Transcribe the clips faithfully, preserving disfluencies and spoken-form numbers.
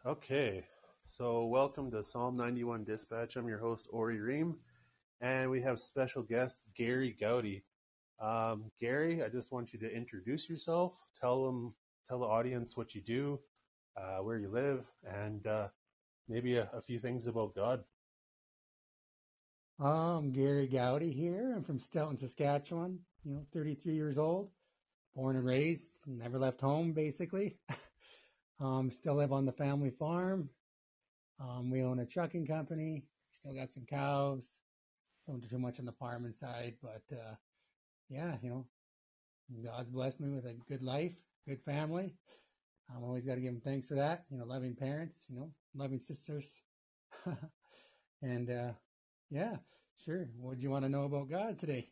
Okay, so welcome to Psalm ninety-one Dispatch. I'm your host, Ori Ream, and we have special guest Gary Gowdy. Um, Gary, I just want you to introduce yourself, tell them, tell the audience what you do, uh, where you live, and uh, maybe a, a few things about God. I'm Gary Gowdy here. I'm from Stelton, Saskatchewan. You know, thirty-three years old, born and raised, never left home basically. um, still live on the family farm. Um, we own a trucking company. Still got some cows. Don't do too much on the farming side, but uh, yeah, you know, God's blessed me with a good life, good family. I'm always got to give him thanks for that. You know, loving parents, you know, loving sisters, and uh, yeah, sure. What do you want to know about God today?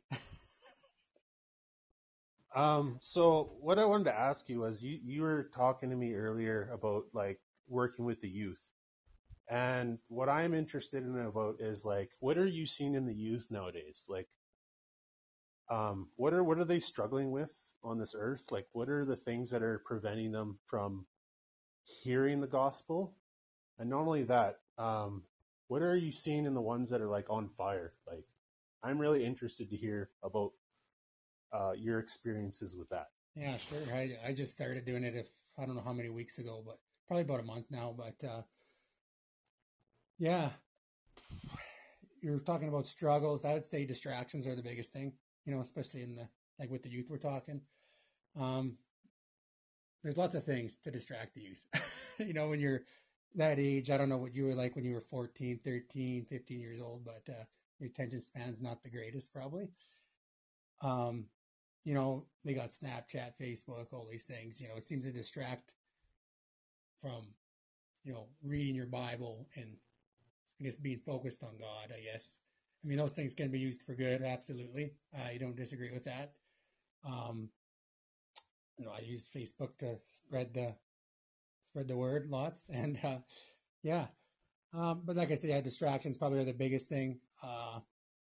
Um, so what I wanted to ask you was you, you were talking to me earlier about like working with the youth. And what I'm interested in about is like, what are you seeing in the youth nowadays? Like, um, what are what are they struggling with on this earth? Like, what are the things that are preventing them from hearing the gospel? And not only that, um, what are you seeing in the ones that are like on fire? Like, I'm really interested to hear about uh, your experiences with that. Yeah, sure. I, I just started doing it if I don't know how many weeks ago, but probably about a month now. But uh, yeah, you're talking about struggles. I would say distractions are the biggest thing, you know, especially in the like with the youth we're talking. Um, there's lots of things to distract the youth. you know, when you're that age, I don't know what you were like when you were fourteen, thirteen, fifteen years old, but uh, your attention span's not the greatest probably. Um, you know, they got Snapchat, Facebook, all these things. You know, it seems to distract from you know, reading your Bible and I guess being focused on God, I guess. I mean, those things can be used for good, absolutely. I don't disagree with that. Um, you know, I use Facebook to spread the spread the word lots, and uh, yeah. Um, but like I said, yeah, distractions probably are the biggest thing. Uh,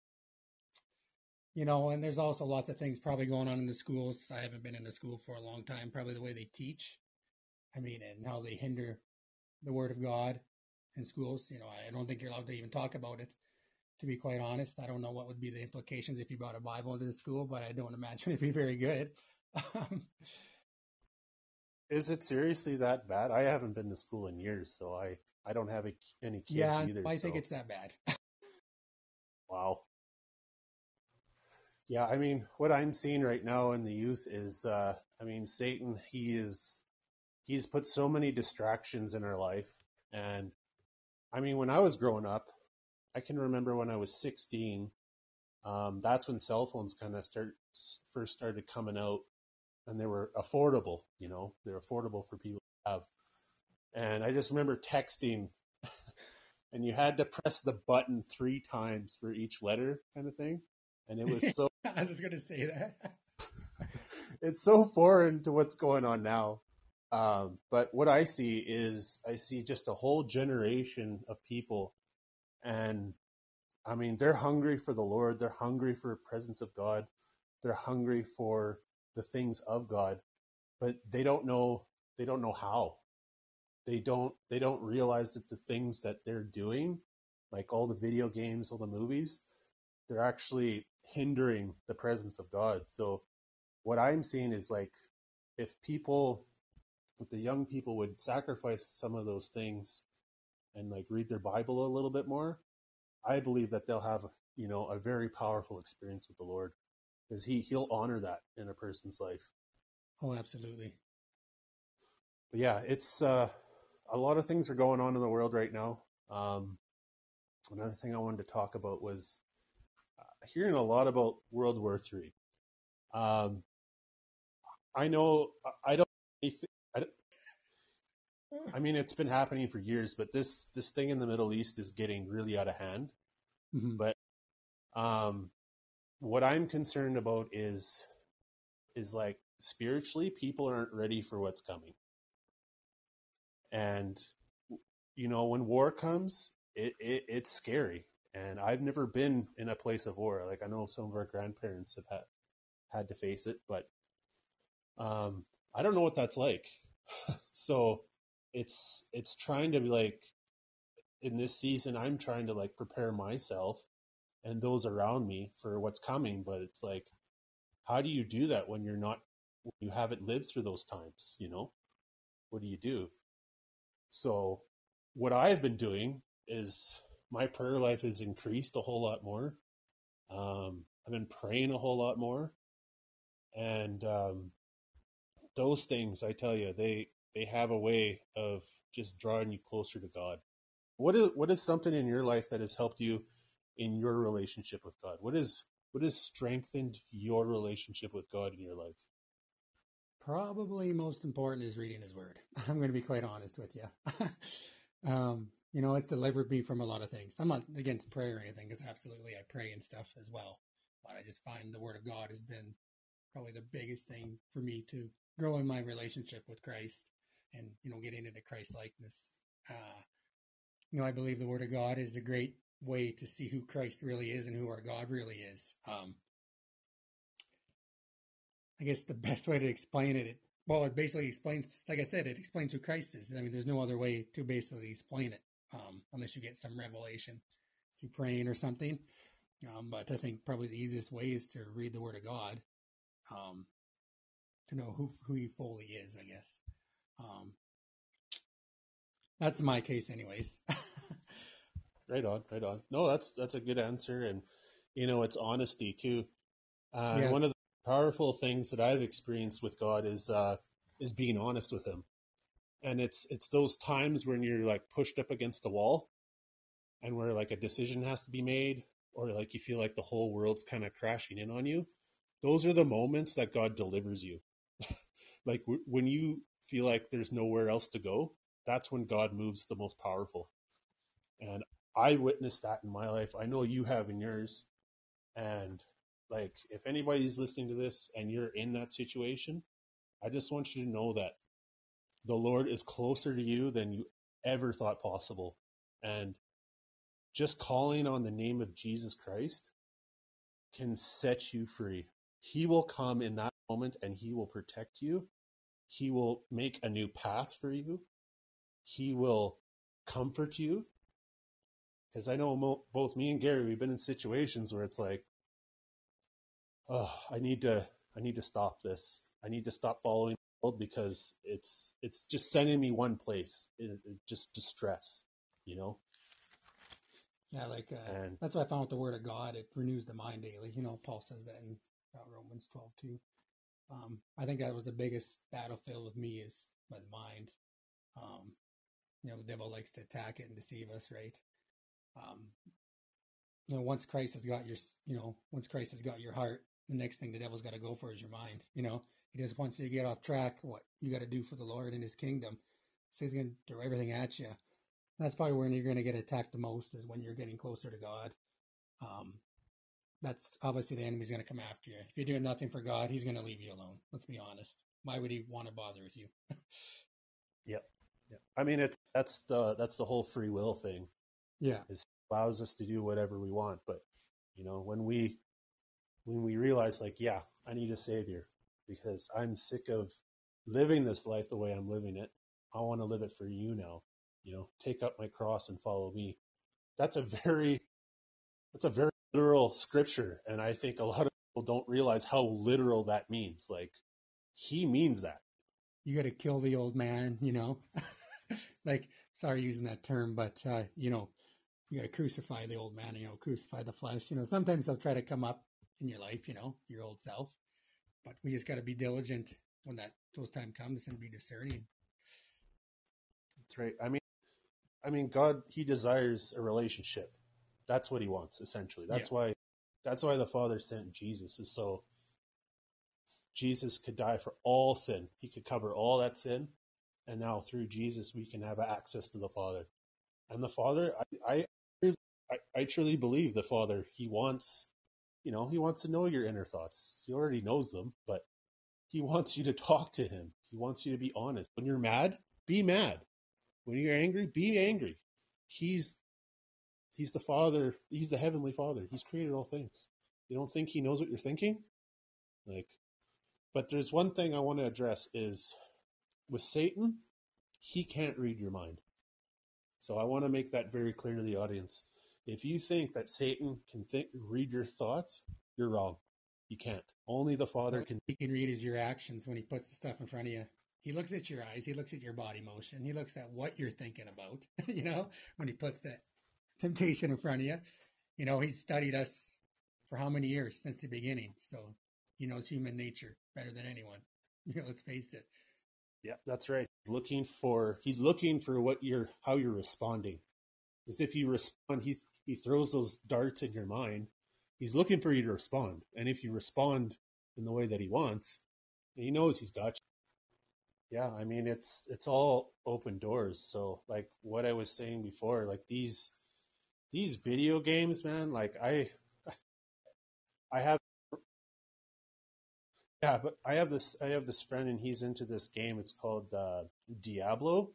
you know, and there's also lots of things probably going on in the schools. I haven't been in the school for a long time. Probably the way they teach. I mean, and how they hinder the word of God in schools. You know, I don't think you're allowed to even talk about it. To be quite honest, I don't know what would be the implications if you brought a Bible into the school, but I don't imagine it'd be very good. Um, Is it seriously that bad? I haven't been to school in years, so I I don't have a, any kids yeah, either. I think So it's that bad. wow. Yeah, I mean, what I'm seeing right now in the youth is, uh, I mean, Satan, he is, he's put so many distractions in our life. And I mean, when I was growing up, I can remember when I was sixteen, um, that's when cell phones kind of start first started coming out and they were affordable, you know, they're affordable for people to have. And I just remember texting and you had to press the button three times for each letter kind of thing. And it was so I was just going to say that. it's so foreign to what's going on now. Um, but what I see is I see just a whole generation of people, and I mean they're hungry for the Lord. They're hungry for the presence of God. They're hungry for the things of God, but they don't know. They don't know how. They don't. They don't realize that the things that they're doing, like all the video games, all the movies, they're actually hindering the presence of God. So what I'm seeing is like if people if the young people would sacrifice some of those things and like read their Bible a little bit more, I believe that they'll have, you know, a very powerful experience with the Lord because he, he'll honor that in a person's life. Oh, absolutely. But yeah, it's, uh, a lot of things are going on in the world right now. Um, another thing I wanted to talk about was uh, hearing a lot about World War Three. Um, I know I don't, I don't I mean, it's been happening for years, but this this thing in the Middle East is getting really out of hand. Mm-hmm. But um, what I'm concerned about is is like spiritually, people aren't ready for what's coming, and you know, when war comes, it, it it's scary. And I've never been in a place of war. Like I know some of our grandparents have had had to face it, but um, I don't know what that's like. So it's it's trying to be like, in this season, I'm trying to like prepare myself and those around me for what's coming. But it's like, how do you do that when you're not, when you haven't lived through those times? You know, what do you do? So, what I've been doing is my prayer life has increased a whole lot more. Um, I've been praying a whole lot more, and um, those things, I tell you, they they have a way of just drawing you closer to God. What is what is something in your life that has helped you in your relationship with God? What is what has strengthened your relationship with God in your life? Probably most important is reading His Word. I'm going to be quite honest with you. um, you know, it's delivered me from a lot of things. I'm not against prayer or anything, because absolutely I pray and stuff as well. But I just find the Word of God has been probably the biggest thing for me to grow in my relationship with Christ and, you know, getting into Christ likeness. Uh, you know, I believe the Word of God is a great way to see who Christ really is and who our God really is. Um, I guess the best way to explain it, it, well, it basically explains, like I said, it explains who Christ is. I mean, there's no other way to basically explain it, um, unless you get some revelation through praying or something. Um, but I think probably the easiest way is to read the Word of God, um, to know who who He fully is, I guess. Um, that's my case, anyways. Right on, right on. No, that's that's a good answer, and you know, it's honesty too. Uh, and Yeah, one of the powerful things that I've experienced with God is uh, is being honest with Him. And it's it's those times when you're like pushed up against the wall, and where like a decision has to be made, or like you feel like the whole world's kind of crashing in on you. Those are the moments that God delivers you. Like w- when you feel like there's nowhere else to go, that's when God moves the most powerful. And I witnessed that in my life. I know you have in yours. And like, if anybody's listening to this and you're in that situation, I just want you to know that the Lord is closer to you than you ever thought possible. And just calling on the name of Jesus Christ can set you free. He will come in that moment and He will protect you. He will make a new path for you. He will comfort you. Because I know mo- both me and Gary, we've been in situations where it's like, oh, I need to, I need to stop this. I need to stop following the world because it's, it's just sending me one place. It, it just distress, you know. yeah, like uh, And that's what I found with the Word of God. It renews the mind daily. You know, Paul says that in uh, Romans twelve two. Um, I think that was the biggest battlefield with me is my mind. Um, you know, the devil likes to attack it and deceive us, right? Um, you know, once Christ has got your, you know, once Christ has got your heart, the next thing the devil's got to go for is your mind. You know, he just wants you to get off track. What you got to do for the Lord and His kingdom. So he's going to throw everything at you. That's probably when you're going to get attacked the most, is when you're getting closer to God. Um, that's obviously the enemy's going to come after you. If you're doing nothing for God, He's going to leave you alone. Let's be honest. Why would He want to bother with you? yep, yep. I mean, it's that's the that's the whole free will thing. Yeah. Is allows us to do whatever we want, but you know, when we when we realize like, yeah, I need a savior because I'm sick of living this life the way I'm living it. I want to live it for you now. You know, take up my cross and follow me. That's a very that's a very literal scripture, and I think a lot of people don't realize how literal that means. Like, He means that. You got to kill the old man, you know? Like, sorry using that term, but, uh, you know, you got to crucify the old man, you know, crucify the flesh. You know, sometimes they'll try to come up in your life, you know, your old self, but we just got to be diligent when that those time comes and be discerning. That's right. I mean, I mean, God, He desires a relationship. That's what He wants, essentially. Yeah. That's why, that's why the Father sent Jesus, is so Jesus could die for all sin. He could cover all that sin, and now through Jesus we can have access to the Father. And the Father, I, I, I, I truly believe the Father. He wants, you know, He wants to know your inner thoughts. He already knows them, but He wants you to talk to Him. He wants you to be honest. When you're mad, be mad. When you're angry, be angry. He's He's the Father. He's the Heavenly Father. He's created all things. You don't think He knows what you're thinking? Like, but there's one thing I want to address is with Satan, he can't read your mind. So I want to make that very clear to the audience. If you think that Satan can think, read your thoughts, you're wrong. You can't. Only the Father can. He can read is your actions when he puts the stuff in front of you. He looks at your eyes. He looks at your body motion. He looks at what you're thinking about, you know, when he puts that temptation in front of you. You know, he's studied us for how many years since the beginning. So he knows human nature better than anyone. You know, let's face it. Yeah, that's right. He's looking for, he's looking for what you're, how you're responding. Because if you respond, he, he throws those darts in your mind. He's looking for you to respond. And if you respond in the way that he wants, he knows he's got you. Yeah, I mean, it's, it's all open doors. So like what I was saying before, like these, these video games, man, like I, I have, yeah, but I have this, I have this friend and he's into this game. It's called uh, Diablo.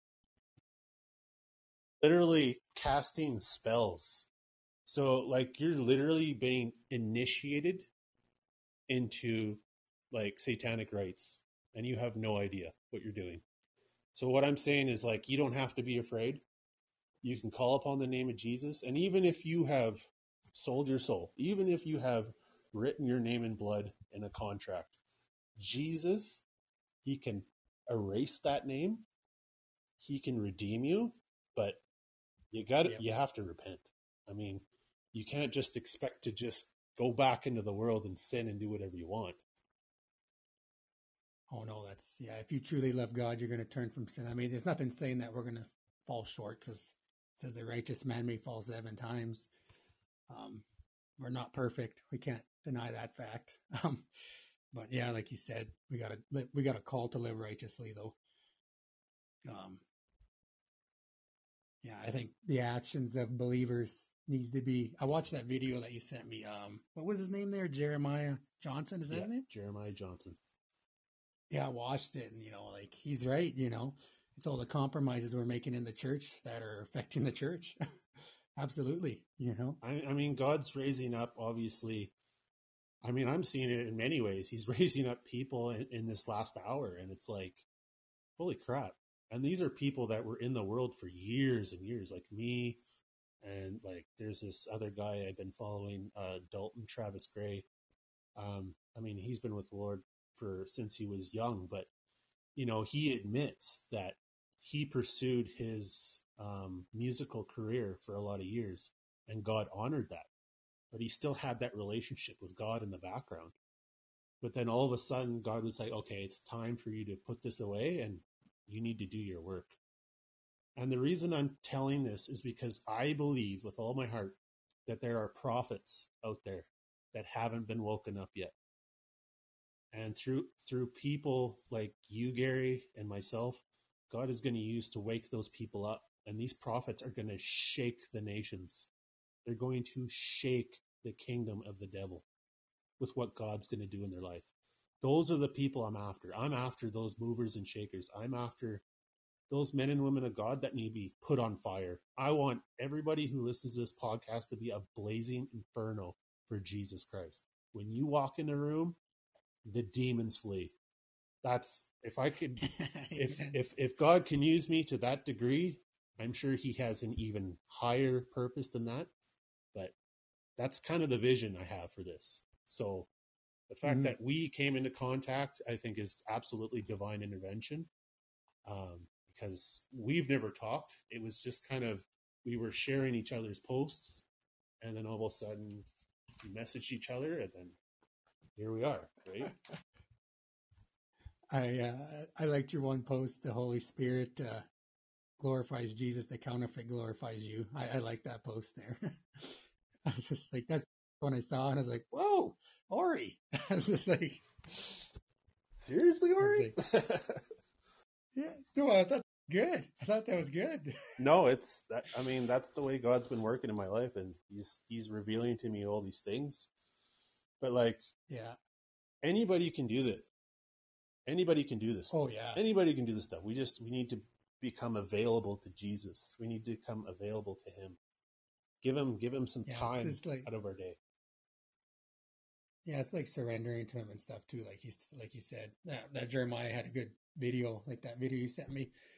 Literally casting spells. So like you're literally being initiated into like satanic rites and you have no idea what you're doing. So what I'm saying is like, you don't have to be afraid. You can call upon the name of Jesus. And even if you have sold your soul, even if you have written your name in blood in a contract, Jesus, he can erase that name. He can redeem you, but you got Yep. you have to repent. I mean, you can't just expect to just go back into the world and sin and do whatever you want. Oh no, that's, yeah. If you truly love God, you're going to turn from sin. I mean, there's nothing saying that we're going to fall short, because it says the righteous man may fall seven times. Um, we're not perfect. We can't deny that fact. Um, but yeah, like you said, we got to we got a call to live righteously, though. Um, yeah, I think the actions of believers needs to be. I watched that video that you sent me. Um, what was his name there? Jeremiah Johnson, is that Yeah, his name? Jeremiah Johnson. Yeah, I watched it, and you know, like, he's right. You know, it's all the compromises we're making in the church that are affecting the church. Absolutely, you know. I, I mean, God's raising up, obviously. I mean, I'm seeing it in many ways. He's raising up people in, in this last hour, and it's like, holy crap. And these are people that were in the world for years and years, like me. And like, there's this other guy I've been following, uh, Dalton Travis Gray. Um, I mean, he's been with the Lord for since he was young, but you know, he admits that he pursued his um, musical career for a lot of years, and God honored that. But he still had that relationship with God in the background. But then all of a sudden, God was like, okay, it's time for you to put this away and you need to do your work. And the reason I'm telling this is because I believe with all my heart that there are prophets out there that haven't been woken up yet. And through through people like you, Gary, and myself, God is going to use to wake those people up. And these prophets are going to shake the nations. They're going to shake the kingdom of the devil with what God's going to do in their life. Those are the people I'm after. I'm after those movers and shakers. I'm after those men and women of God that need to be put on fire. I want everybody who listens to this podcast to be a blazing inferno for Jesus Christ. When you walk in a room, the demons flee. That's, if I could, if, if, if God can use me to that degree, I'm sure he has an even higher purpose than that. But that's kind of the vision I have for this. So the fact mm-hmm. that we came into contact, I think, is absolutely divine intervention. Um, because we've never talked. It was just kind of, we were sharing each other's posts, and then all of a sudden we messaged each other, and then here we are, right? I uh, I liked your one post, the Holy Spirit uh, glorifies Jesus, the counterfeit glorifies you. I, I like that post there. I was just like, that's when I saw it, and I was like, whoa, Ori. I was just like, seriously, Ori? Like, yeah, no, I thought good. I thought that was good. No, it's that. I mean, that's the way God's been working in my life, and he's he's revealing to me all these things. But like, yeah, anybody can do that. Anybody can do this. Oh yeah, anybody can do this stuff. We just we need to become available to Jesus. We need to become available to Him. Give him give him some yeah, time like, out of our day. Yeah, it's like surrendering to Him and stuff too. Like you like you said, that, that Jeremiah had a good video, like that video you sent me.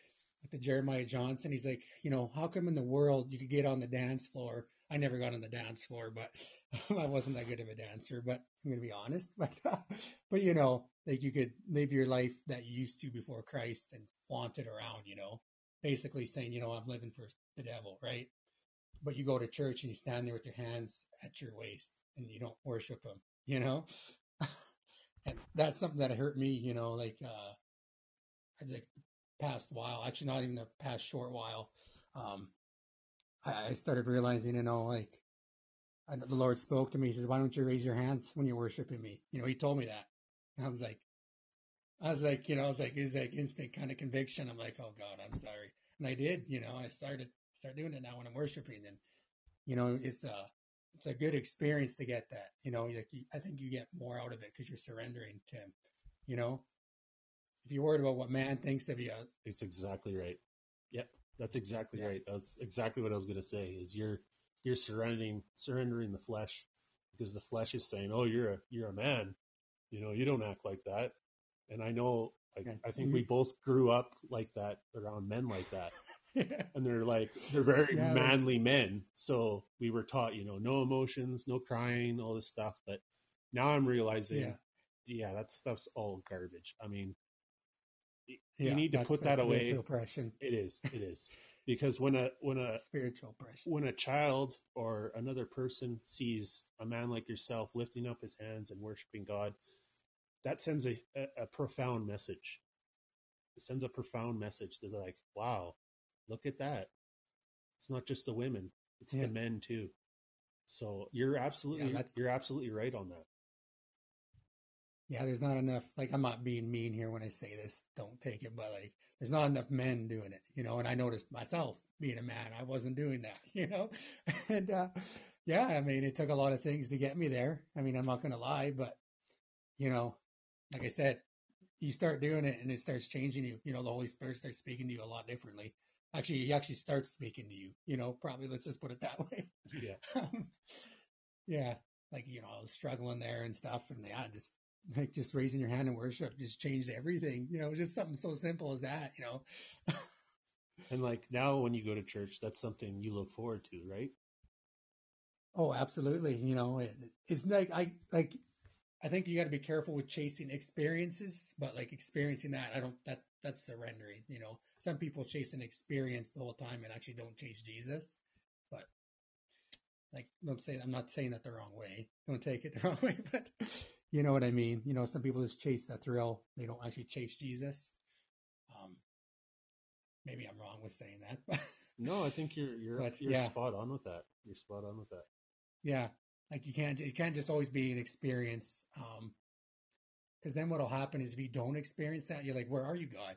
with the Jeremiah Johnson. He's like, you know, how come in the world you could get on the dance floor? I never got on the dance floor, but I wasn't that good of a dancer, but I'm going to be honest. But, but, you know, like you could live your life that you used to before Christ and flaunt it around, you know, basically saying, you know, I'm living for the devil, right? But you go to church and you stand there with your hands at your waist and you don't worship him, you know? And that's something that hurt me, you know, like, uh, like the past while, actually not even the past short while. Um, I, I started realizing, you know, like I, the Lord spoke to me. He says, why don't you raise your hands when you're worshiping me? You know, he told me that. And I was like, I was like, you know, I was like, it's like instant kind of conviction. I'm like, oh God, I'm sorry. And I did, you know, I started, start doing it now when I'm worshiping. And, you know, it's a, it's a good experience to get that, you know, like you, I think you get more out of it because you're surrendering to him, you know, if you're worried about what man thinks of you. It's exactly right. Yep. That's exactly Yeah. right. That's exactly what I was going to say is you're, you're surrendering, surrendering the flesh because the flesh is saying, oh, you're a, you're a man, you know, you don't act like that. And I know, like, Yeah. I think we both grew up like that around men like that. Yeah. And they're like, they're very Yeah, manly like, men. So we were taught, you know, no emotions, no crying, all this stuff. But now I'm realizing, yeah, yeah that stuff's all garbage. I mean, you yeah, need to put that away. Oppression. It is, it is. Because when a, when a spiritual oppression, when a child or another person sees a man like yourself lifting up his hands and worshiping God, that sends a, a, a profound message. It sends a profound message. They're like, wow, look at that. It's not just the women, it's yeah. the men too. So you're absolutely, yeah, you're absolutely right on that. Yeah. There's not enough, like, I'm not being mean here when I say this, don't take it, but like, there's not enough men doing it, you know, and I noticed myself being a man, I wasn't doing that, you know, and, uh, yeah, I mean, it took a lot of things to get me there. I mean, I'm not going to lie, but you know, like I said, you start doing it and it starts changing you. You know, the Holy Spirit starts speaking to you a lot differently. Actually, he actually starts speaking to you, you know, probably let's just put it that way. Yeah. um, yeah. Like, you know, I was struggling there and stuff. And yeah, just like just raising your hand in worship just changed everything. You know, just something so simple as that, you know. And like now when you go to church, that's something you look forward to, right? Oh, absolutely. You know, it, it's like, I like, I think you got to be careful with chasing experiences, but like experiencing that, I don't, that, that's surrendering, you know. Some people chase an experience the whole time and actually don't chase Jesus, but like, don't say, I'm not saying that the wrong way. Don't take it the wrong way, but you know what I mean? You know, some people just chase a thrill. They don't actually chase Jesus. Um, maybe I'm wrong with saying that, but no, I think you're, you're, but, you're yeah. spot on with that. You're spot on with that. Yeah. Like you can't, it can't just always be an experience. Um, Because then what'll happen is if you don't experience that, you're like, where are you, God?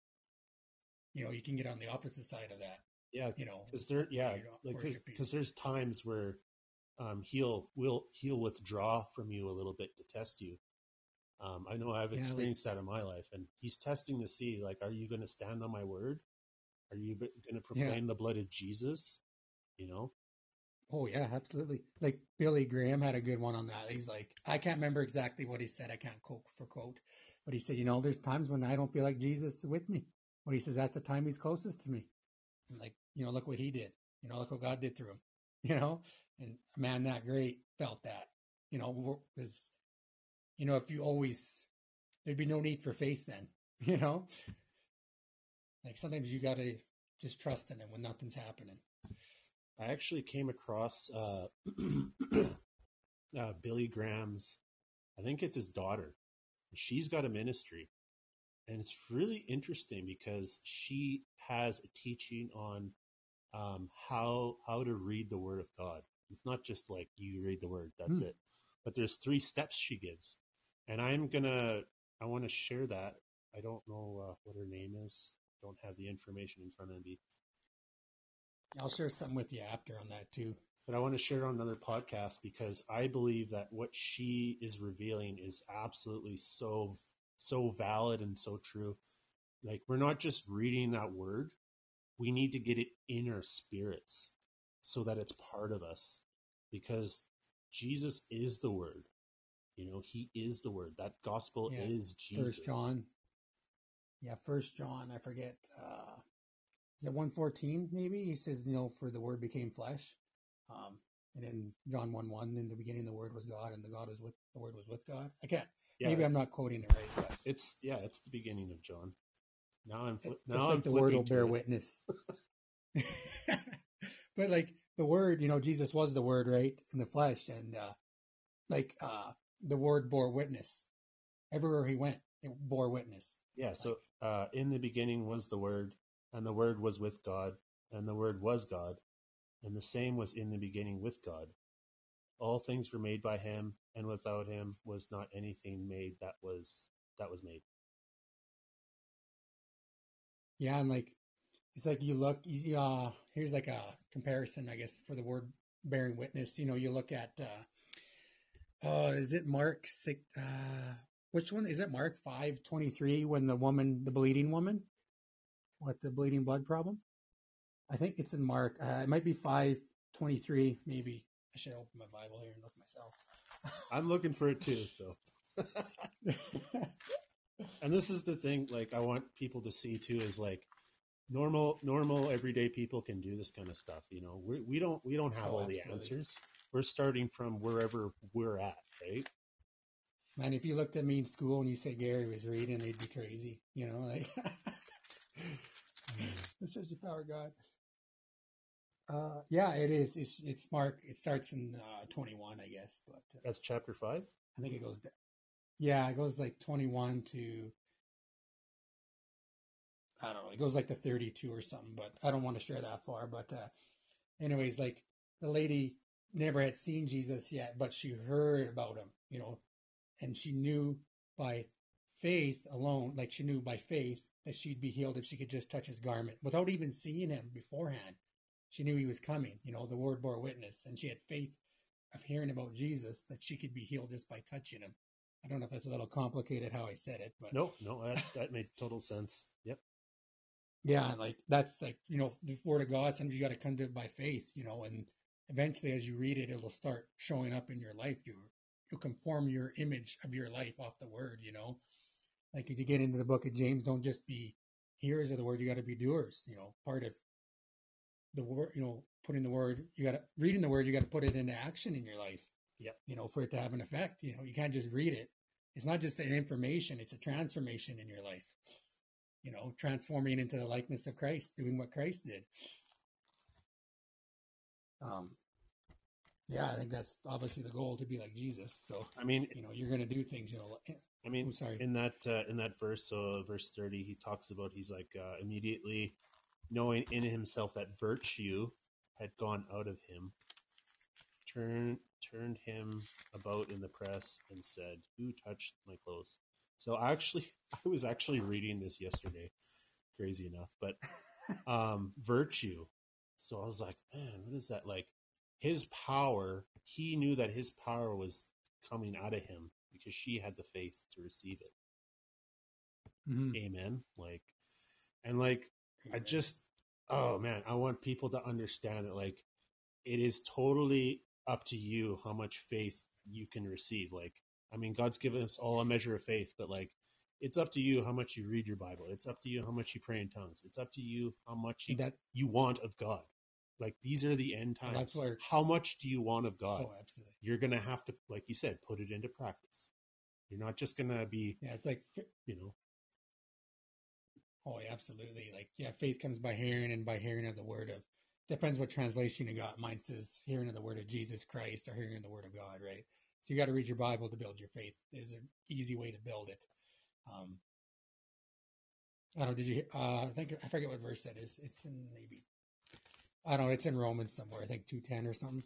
You know, you can get on the opposite side of that. Yeah. You know, because there, yeah, like because there's times where um, he'll will he'll withdraw from you a little bit to test you. Um, I know I've experienced yeah, like, that in my life, and he's testing to see, like, are you going to stand on my word? Are you going to proclaim yeah. the blood of Jesus? You know. Oh, yeah, absolutely. Like Billy Graham had a good one on that. He's like, I can't remember exactly what he said. I can't quote for quote. But he said, you know, there's times when I don't feel like Jesus is with me. But he says, that's the time he's closest to me. And like, you know, look what he did. You know, look what God did through him. You know, and a man that great felt that. You know, because, you know, if you always, there'd be no need for faith then. You know? Like sometimes you got to just trust in him when nothing's happening. I actually came across uh, uh, Billy Graham's, I think it's his daughter. She's got a ministry. And it's really interesting because she has a teaching on um, how how to read the Word of God. It's not just like you read the Word, that's hmm. it. But there's three steps she gives. And I'm going to, I want to share that. I don't know uh, what her name is. Don't have the information in front of me. I'll share something with you after on that too. But I want to share on another podcast because I believe that what she is revealing is absolutely so, so valid and so true. Like, we're not just reading that word. We need to get it in our spirits so that it's part of us, because Jesus is the word. You know, he is the word. That gospel yeah. is Jesus. First John. Yeah, First John. I forget. Uh, is it one fourteen maybe? He says, you know, for the word became flesh. Um, and in John one one, in the beginning the word was God, and the God was with the word was with God. I can't. Yeah, maybe I'm it's, not quoting it right, but it's yeah, it's the beginning of John. Now I'm fli- it's now like I'm the word will flipping to bear it. witness. But like the word, you know, Jesus was the word, right, in the flesh, and uh, like uh, the word bore witness everywhere he went. It bore witness. Yeah, Like, so uh, in the beginning was the Word, and the Word was with God, and the Word was God, and the same was in the beginning with God. All things were made by him, and without him was not anything made that was that was made. yeah, and like it's like you look. You, uh, here's like a comparison, I guess, for the word bearing witness. You know, you look at. Uh, oh, is it Mark six? Uh, which one is it? Mark five twenty three. When the woman, the bleeding woman, what the bleeding blood problem? I think it's in Mark. Uh, it might be five twenty three. Maybe I should open my Bible here and look myself. I'm looking for it too. So, and this is the thing. Like, I want people to see too is like normal, normal, everyday people can do this kind of stuff. You know, we we don't we don't have Oh, all the absolutely. answers. We're starting from wherever we're at, right? Man, if you looked at me in school and you said Gary was reading, they'd be crazy. You know, like it's just the power of God. Uh, yeah, it is. It's it's Mark. It starts in uh, twenty-one, I guess, but uh, That's chapter five. I think it goes. To, yeah, it goes like twenty-one to I don't know. It goes like to thirty-two or something, but I don't want to share that far. But uh, anyways, like the lady never had seen Jesus yet, but she heard about him, you know, and she knew by faith alone, like she knew by faith that she'd be healed if she could just touch his garment without even seeing him beforehand. She knew he was coming, you know, the word bore witness, and she had faith of hearing about Jesus that she could be healed just by touching him. I don't know if that's a little complicated how I said it, but No, no, that that made total sense. Yep. yeah, like that's like, you know, the word of God, sometimes you got to come to it by faith, you know, and eventually as you read it, it'll start showing up in your life. You, you'll conform your image of your life off the word, you know, like if you get into the book of James, don't just be hearers of the word, you got to be doers, you know, part of the word, you know, putting the word, you got to, reading the word, you got to put it into action in your life, Yep. you know, for it to have an effect. You know, you can't just read it. It's not just an information, it's a transformation in your life. You know, transforming into the likeness of Christ, doing what Christ did. Um, yeah, I think that's obviously the goal, to be like Jesus. So, I mean, you know, you're going to do things, you know. I mean, I'm sorry. in that uh, in that verse, so verse thirty, he talks about he's like uh, immediately knowing in himself that virtue had gone out of him, turned turned him about in the press and said, "Who touched my clothes?" So actually, I was actually reading this yesterday, crazy enough, but um, virtue. So I was like, man, what is that like? His power. He knew that his power was coming out of him because she had the faith to receive it. Mm-hmm. Amen. Like, and like, I just, oh man, I want people to understand that, like, it is totally up to you how much faith you can receive. Like, I mean, God's given us all a measure of faith, but like, it's up to you how much you read your Bible. It's up to you how much you pray in tongues. It's up to you how much you, that, you want of God. Like, these are the end times. well, that's where, how much do you want of God? oh, absolutely. You're going to have to, like you said, put it into practice. You're not just going to be, yeah, it's like, you know, oh, yeah, absolutely. Like, yeah, faith comes by hearing, and by hearing of the word of, depends what translation you got. Mine says hearing of the word of Jesus Christ or hearing of the word of God, right? So you got to read your Bible to build your faith. There's an easy way to build it. Um, I don't know, did you, uh, I think, I forget what verse that is. It's in maybe, I don't know, it's in Romans somewhere, I think two ten or something,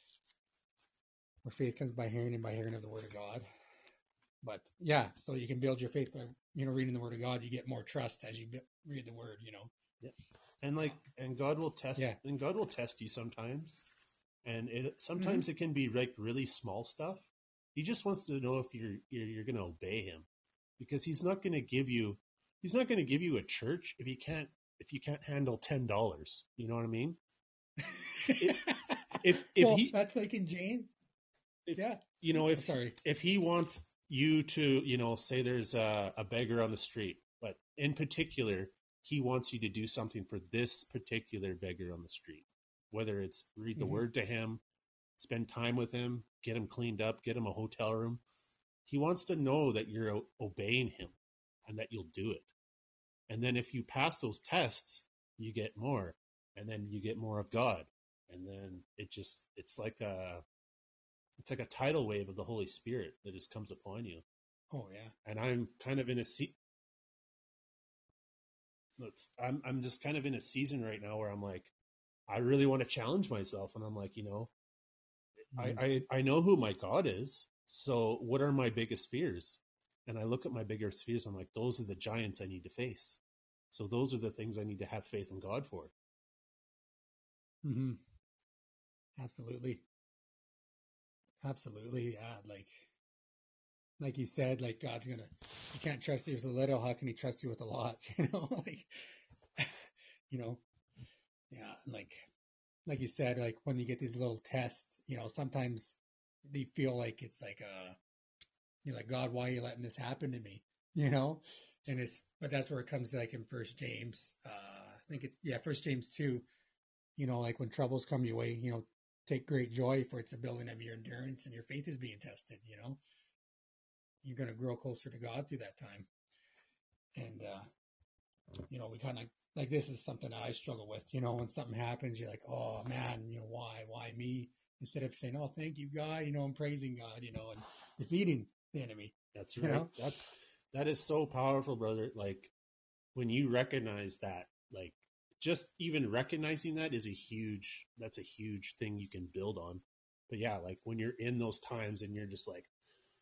where faith comes by hearing and by hearing of the word of God. But yeah, so you can build your faith by, you know, reading the word of God. You get more trust as you read the word, you know. yeah. And like, and God will test, yeah. and God will test you sometimes. And it sometimes mm-hmm. it can be like really small stuff. He just wants to know if you're you're, you're going to obey him, because he's not going to give you he's not going to give you a church if you can't if you can't handle ten dollars. You know what I mean? if if, if well, he that's like in James. If, yeah. You know, if sorry if he wants you to, you know, say there's a, a beggar on the street, but in particular he wants you to do something for this particular beggar on the street, whether it's read the Mm-hmm. word to him, spend time with him, get him cleaned up, get him a hotel room. He wants to know that you're obeying him and that you'll do it. And then if you pass those tests, you get more, and then you get more of God. And then it just, it's like a, it's like a tidal wave of the Holy Spirit that just comes upon you. Oh yeah. And I'm kind of in a se- let's, I'm, I'm just kind of in a season right now where I'm like, I really want to challenge myself. And I'm like, you know, Mm-hmm. I, I, I know who my God is. So what are my biggest fears? And I look at my biggest fears. I'm like, those are the giants I need to face. So those are the things I need to have faith in God for. Mm-hmm. Absolutely. Absolutely. Yeah. Like, like you said, like God's gonna, you can't trust you with a little. How can he trust you with a lot? You know, like, you know, yeah. And like, like you said, like when you get these little tests, you know, sometimes they feel like it's like, uh, you're like, God, why are you letting this happen to me? You know? And it's, but that's where it comes to like in First James, uh, I think it's, yeah, First James two, you know, like when troubles come your way, you know, take great joy for it's the building of your endurance and your faith is being tested, you know? You're going to grow closer to God through that time. And, uh, you know, we kind of, like this is something that I struggle with, you know, when something happens, you're like, oh man, you know, why, why me? Instead of saying, oh, thank you, God, you know, I'm praising God, you know, and defeating the enemy. That's You right. know? That's, that is so powerful, brother. Like when you recognize that, like just even recognizing that is a huge, that's a huge thing you can build on. But yeah, like when you're in those times and you're just like,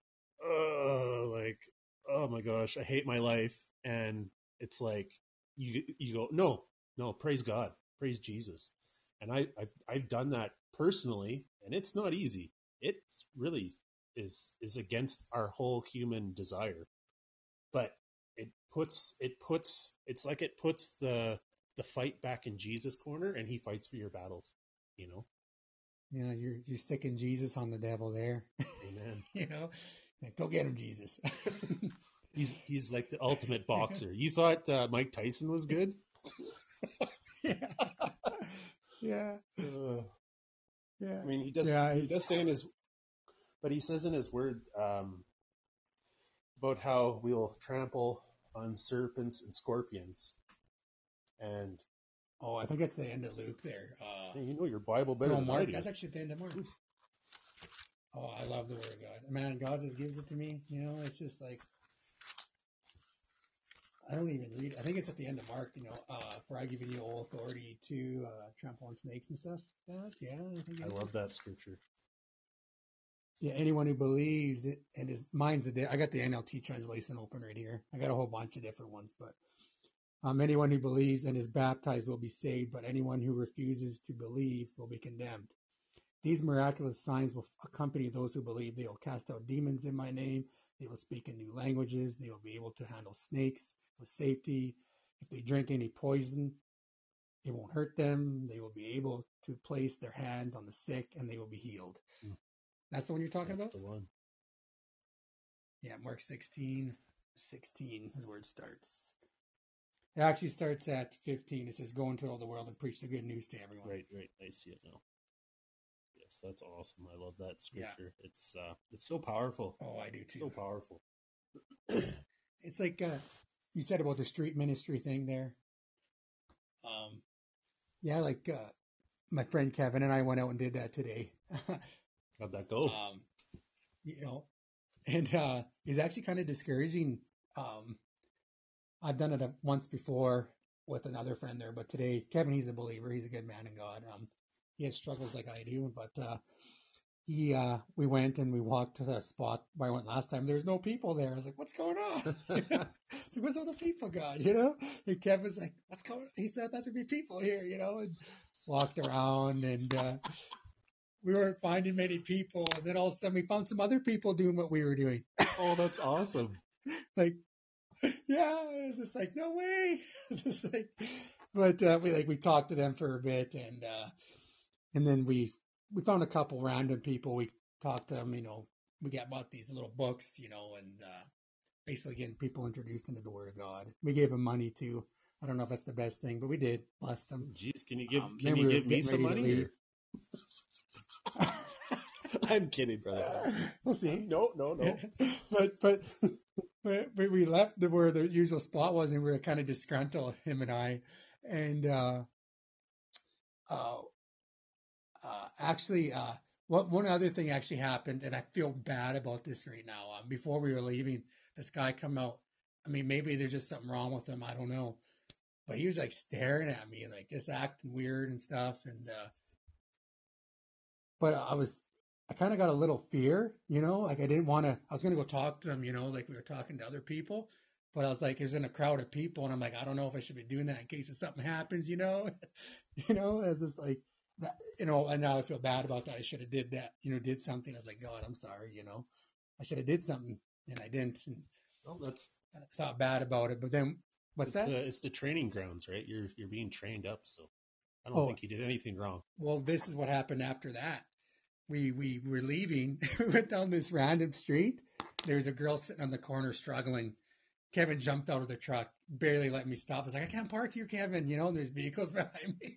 oh, like, oh my gosh, I hate my life. And it's like, you, you go, no, no, praise God, praise Jesus. And I, I've, I've done that personally, and it's not easy. It's really is, is against our whole human desire, but it puts, it puts, it's like it puts the, the fight back in Jesus' corner, and he fights for your battles, you know? Yeah, you're you're sticking Jesus on the devil there. Amen. You know, like, go get him, Jesus. He's he's like the ultimate boxer. You thought uh, Mike Tyson was good? Yeah, yeah, Uh, yeah, I mean, he does yeah. he does It's say in his, but he says in his word um, about how we'll trample on serpents and scorpions. And oh, I think it's the end of Luke there. Uh, man, you know your Bible better no, than I Mark. do. That's actually the end of Mark. Oh, I love the Word of God. Man, God just gives it to me. You know, it's just like I don't even read. I think it's at the end of Mark. You know, uh, for I give you all authority to uh, trample on snakes and stuff. That, yeah, I think it I is. love that scripture. Yeah, anyone who believes it, and his mine's a. Di- I got the N L T translation open right here. I got a whole bunch of different ones, but um, anyone who believes and is baptized will be saved, but anyone who refuses to believe will be condemned. These miraculous signs will accompany those who believe. They will cast out demons in my name. They will speak in new languages. They will be able to handle snakes with safety. If they drink any poison, it won't hurt them. They will be able to place their hands on the sick and they will be healed. Mm. That's the one you're talking That's about? the one. Yeah, Mark sixteen, sixteen is where it starts. It actually starts at fifteen. It says, go into all the world and preach the good news to everyone. Right, right. I see it now. Yes, that's awesome. I love that scripture. Yeah. It's uh, it's so powerful. Oh, I do too. So powerful. It's like uh, you said about the street ministry thing there. Um, yeah, like uh, my friend Kevin and I went out and did that today. How'd that go? Um, you know, and uh, it's actually kind of discouraging. Um, I've done it once before with another friend there, but today, Kevin, he's a believer. He's a good man in God. Um, he has struggles like I do, but uh, he, uh, we went and we walked to the spot where I went last time. There's no people there. I was like, what's going on? So where's all the people gone, you know? And Kevin's like, what's going on? He said that there'd be people here, you know, and walked around and, uh, we weren't finding many people. And then all of a sudden we found some other people doing what we were doing. Oh, that's awesome. Like, yeah, it was just like, no way. It's just like, but, uh, we like, we talked to them for a bit and, uh, and then we, we found a couple random people. We talked to them, you know, we got bought these little books, you know, and, uh, basically getting people introduced into the Word of God. We gave them money too. I don't know if that's the best thing, but we did bless them. Jeez, can you give Um, can then we you were give me getting some ready to money? leave. Or... I'm kidding, brother. We'll see. No, no, no. but but but but we left the, where the usual spot was, and we were kind of disgruntled, him and I. And uh, uh, uh, actually, uh, what one other thing actually happened, and I feel bad about this right now. Uh, before we were leaving, this guy come out. I mean, maybe there's just something wrong with him. I don't know. But he was like staring at me, like just acting weird and stuff. And uh, but I was, I kind of got a little fear, you know, like I didn't want to. I was gonna go talk to him, you know, like we were talking to other people. But I was like, he was in a crowd of people, and I'm like, I don't know if I should be doing that in case if something happens, you know, you know. It's just like that, you know. And now I feel bad about that. I should have did that, you know, did something. I was like, God, I'm sorry, you know, I should have did something, and I didn't. And Well, that's I thought bad about it. But then, what's it's that? the it's the training grounds, right? You're you're being trained up, so I don't Oh, think he did anything wrong. well, this is what happened after that. We we were leaving. We went down this random street. There was a girl sitting on the corner struggling. Kevin jumped out of the truck, barely let me stop. I was like, I can't park here, Kevin. You know, and there's vehicles behind me.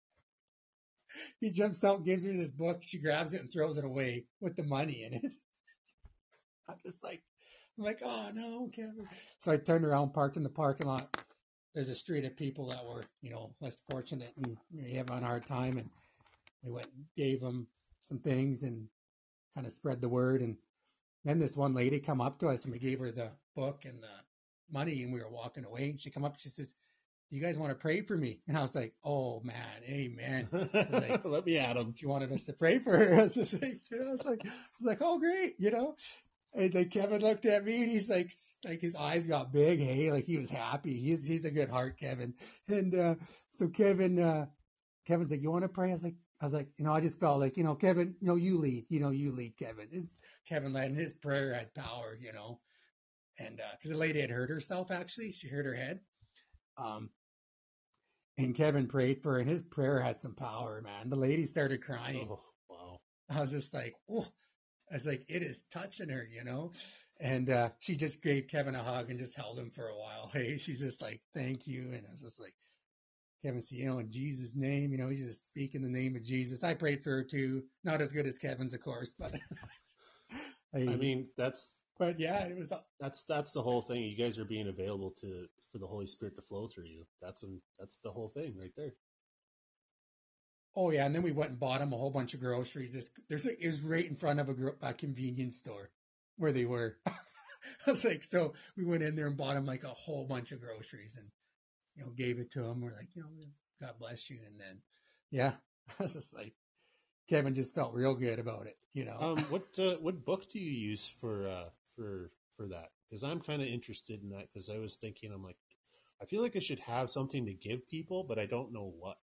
He jumps out, gives her this book. She grabs it and throws it away with the money in it. I'm just like, I'm like, oh no, Kevin. So I turned around, parked in the parking lot. There's a street of people that were, you know, less fortunate and you know, having a hard time. And we went and gave them some things and kind of spread the word. And then this one lady come up to us and we gave her the book and the money and we were walking away. She come up, she says, you guys want to pray for me? And I was like, oh man, amen. I was like, let me at him. she wanted us to pray for her. I was just like, you know, I was like, I was like, oh great, you know. And then Kevin looked at me and he's like, like his eyes got big. Hey, like he was happy. He's he's a good heart, Kevin. And uh, so Kevin, uh, Kevin's like, you want to pray? I was like, I was like, you know, I just felt like, you know, Kevin, you know, you lead, you know, you lead, Kevin. And Kevin led, and his prayer had power, you know. And because uh, the lady had hurt herself, actually, she hurt her head. Um, and Kevin prayed for her, and his prayer had some power, man. The lady started crying. Oh, wow. I was just like, oh, I was like, it is touching her, you know? And uh, she just gave Kevin a hug and just held him for a while. Hey, she's just like, thank you. And I was just like, Kevin said, you know, in Jesus' name, you know, he's just speaking the name of Jesus. I prayed for her too. Not as good as Kevin's, of course, but I, I mean, that's, but yeah, it was, that's, that's the whole thing. You guys are being available to, for the Holy Spirit to flow through you. That's, that's the whole thing right there. Oh yeah, and then we went and bought them a whole bunch of groceries. This, there's a, it was right in front of a, a convenience store where they were. I was like, so we went in there and bought them like a whole bunch of groceries and you know gave it to them. We're like, you know, God bless you. And then, yeah, I was just like, Kevin just felt real good about it. You know, um, what uh, what book do you use for uh, for for that? Because I'm kind of interested in that. Because I was thinking, I'm like, I feel like I should have something to give people, but I don't know what.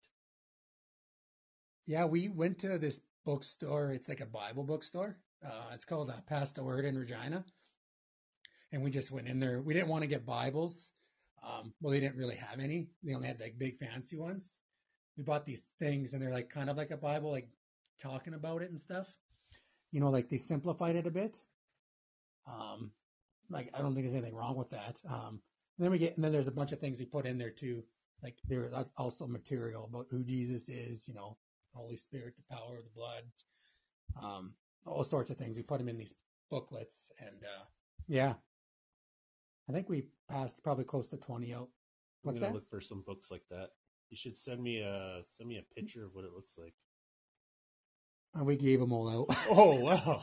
Yeah, we went to this bookstore. It's like a Bible bookstore. Uh, it's called uh, Pass the Word in Regina. And we just went in there. We didn't want to get Bibles. Um, well, they didn't really have any. They only had like big fancy ones. We bought these things and they're like kind of like a Bible, like talking about it and stuff. You know, like they simplified it a bit. Um, like I don't think there's anything wrong with that. Um, and then we get, and then there's a bunch of things we put in there too. Like there's also material about who Jesus is, you know, Holy Spirit, the power of the blood, um, all sorts of things. We put them in these booklets, and uh, yeah, I think we passed probably close to twenty out. What's I'm gonna that? look for some books like that. You should send me a send me a picture of what it looks like. And we gave them all out. Oh wow!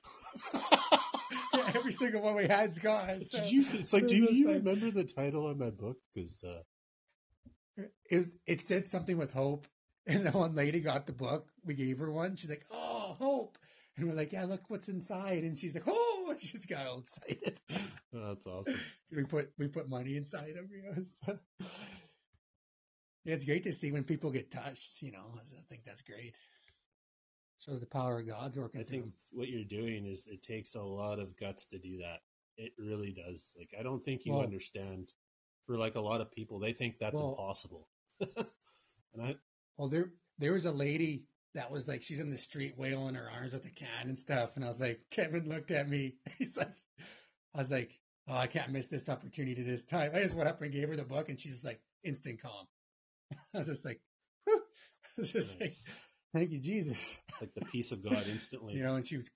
Yeah, every single one we had's gone. So, Did you? It's like, do you like, remember the title on that book? Because uh, it was, it said something with hope. And the one lady got the book. We gave her one. She's like, "Oh, hope!" And we're like, "Yeah, look what's inside." And she's like, "Oh!" And she just got all excited. Oh, that's awesome. we put we put money inside them. You know, so. Yeah, it's great to see when people get touched. You know, I think that's great. Shows the power of God's working. I think them. What you're doing is it takes a lot of guts to do that. It really does. Like, I don't think you well, understand. For like a lot of people, they think that's well, impossible. And I. Well, there there was a lady that was like, she's in the street wailing her arms with a can and stuff. And I was like, Kevin looked at me. He's like, I was like, oh, I can't miss this opportunity this time. I just went up and gave her the book and she's just like, instant calm. I was just like, whew. I was just Nice. like, thank you, Jesus. Like the peace of God instantly. You know, and she was,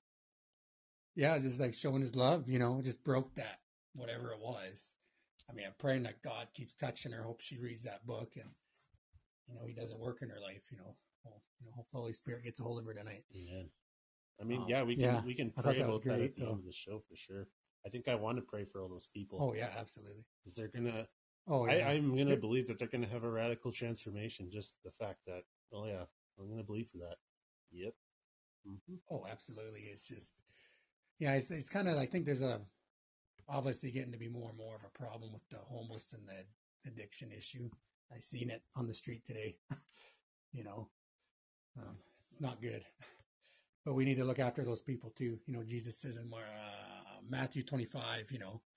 yeah, just like showing his love, you know, just broke that, whatever it was. I mean, I'm praying that God keeps touching her. Hope she reads that book and, you know, he does a work in her life, you know. Well, you know, hope the Holy Spirit gets a hold of her tonight. Amen. I mean, Um, yeah, we can yeah, we can I thought pray that was about that great, at the though. end of the show for sure. I think I want to pray for all those people Oh, yeah, absolutely. because they're gonna. Oh, I, yeah. I'm gonna Yep. believe that they're gonna have a radical transformation. Just the fact that, oh yeah, I'm gonna believe for that. Yep. hmm Oh, absolutely. It's just, yeah, it's, it's kind of, I think there's a, obviously getting to be more and more of a problem with the homeless and the addiction issue. I seen it on the street today. You know, um, it's not good. But we need to look after those people too. You know, Jesus says in uh, Matthew twenty-five, you know,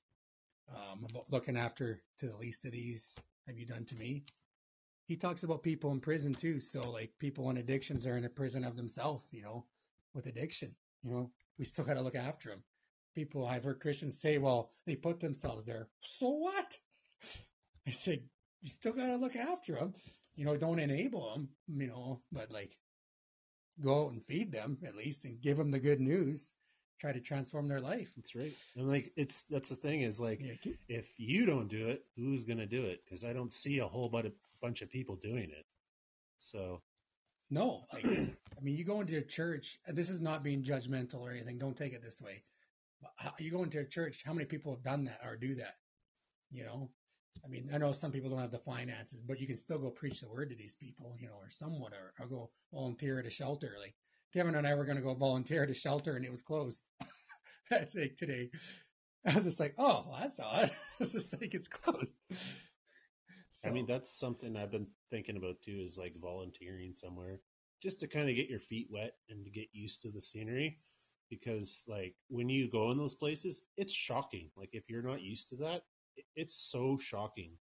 um, about looking after to the least of these have you done to me. He talks about people in prison too. So like people in addictions are in a prison of themselves, you know, with addiction. You know, we still got to look after them. People, I've heard Christians say, well, they put themselves there. So what? I said, you still got to look after them. You know, don't enable them, you know, but like go out and feed them at least and give them the good news. Try to transform their life. That's right. And like, it's that's the thing is like, Yeah, keep- if you don't do it, who's gonna do it? Because I don't see a whole bunch of bunch of people doing it. So No, like, I mean, you go into a church, and this is not being judgmental or anything. Don't take it this way. But how- you go into a church, how many people have done that or do that? You know, I mean, I know some people don't have the finances, but you can still go preach the word to these people, you know, or somewhat, or, or go volunteer at a shelter. Like Kevin and I were going to go volunteer at a shelter, and it was closed. That's like today. I was just like, oh, well, that's odd. I was just like, it's closed. So, I mean, that's something I've been thinking about too, is like volunteering somewhere just to kind of get your feet wet and to get used to the scenery. Because like when you go in those places, it's shocking. Like if you're not used to that, it- it's so shocking.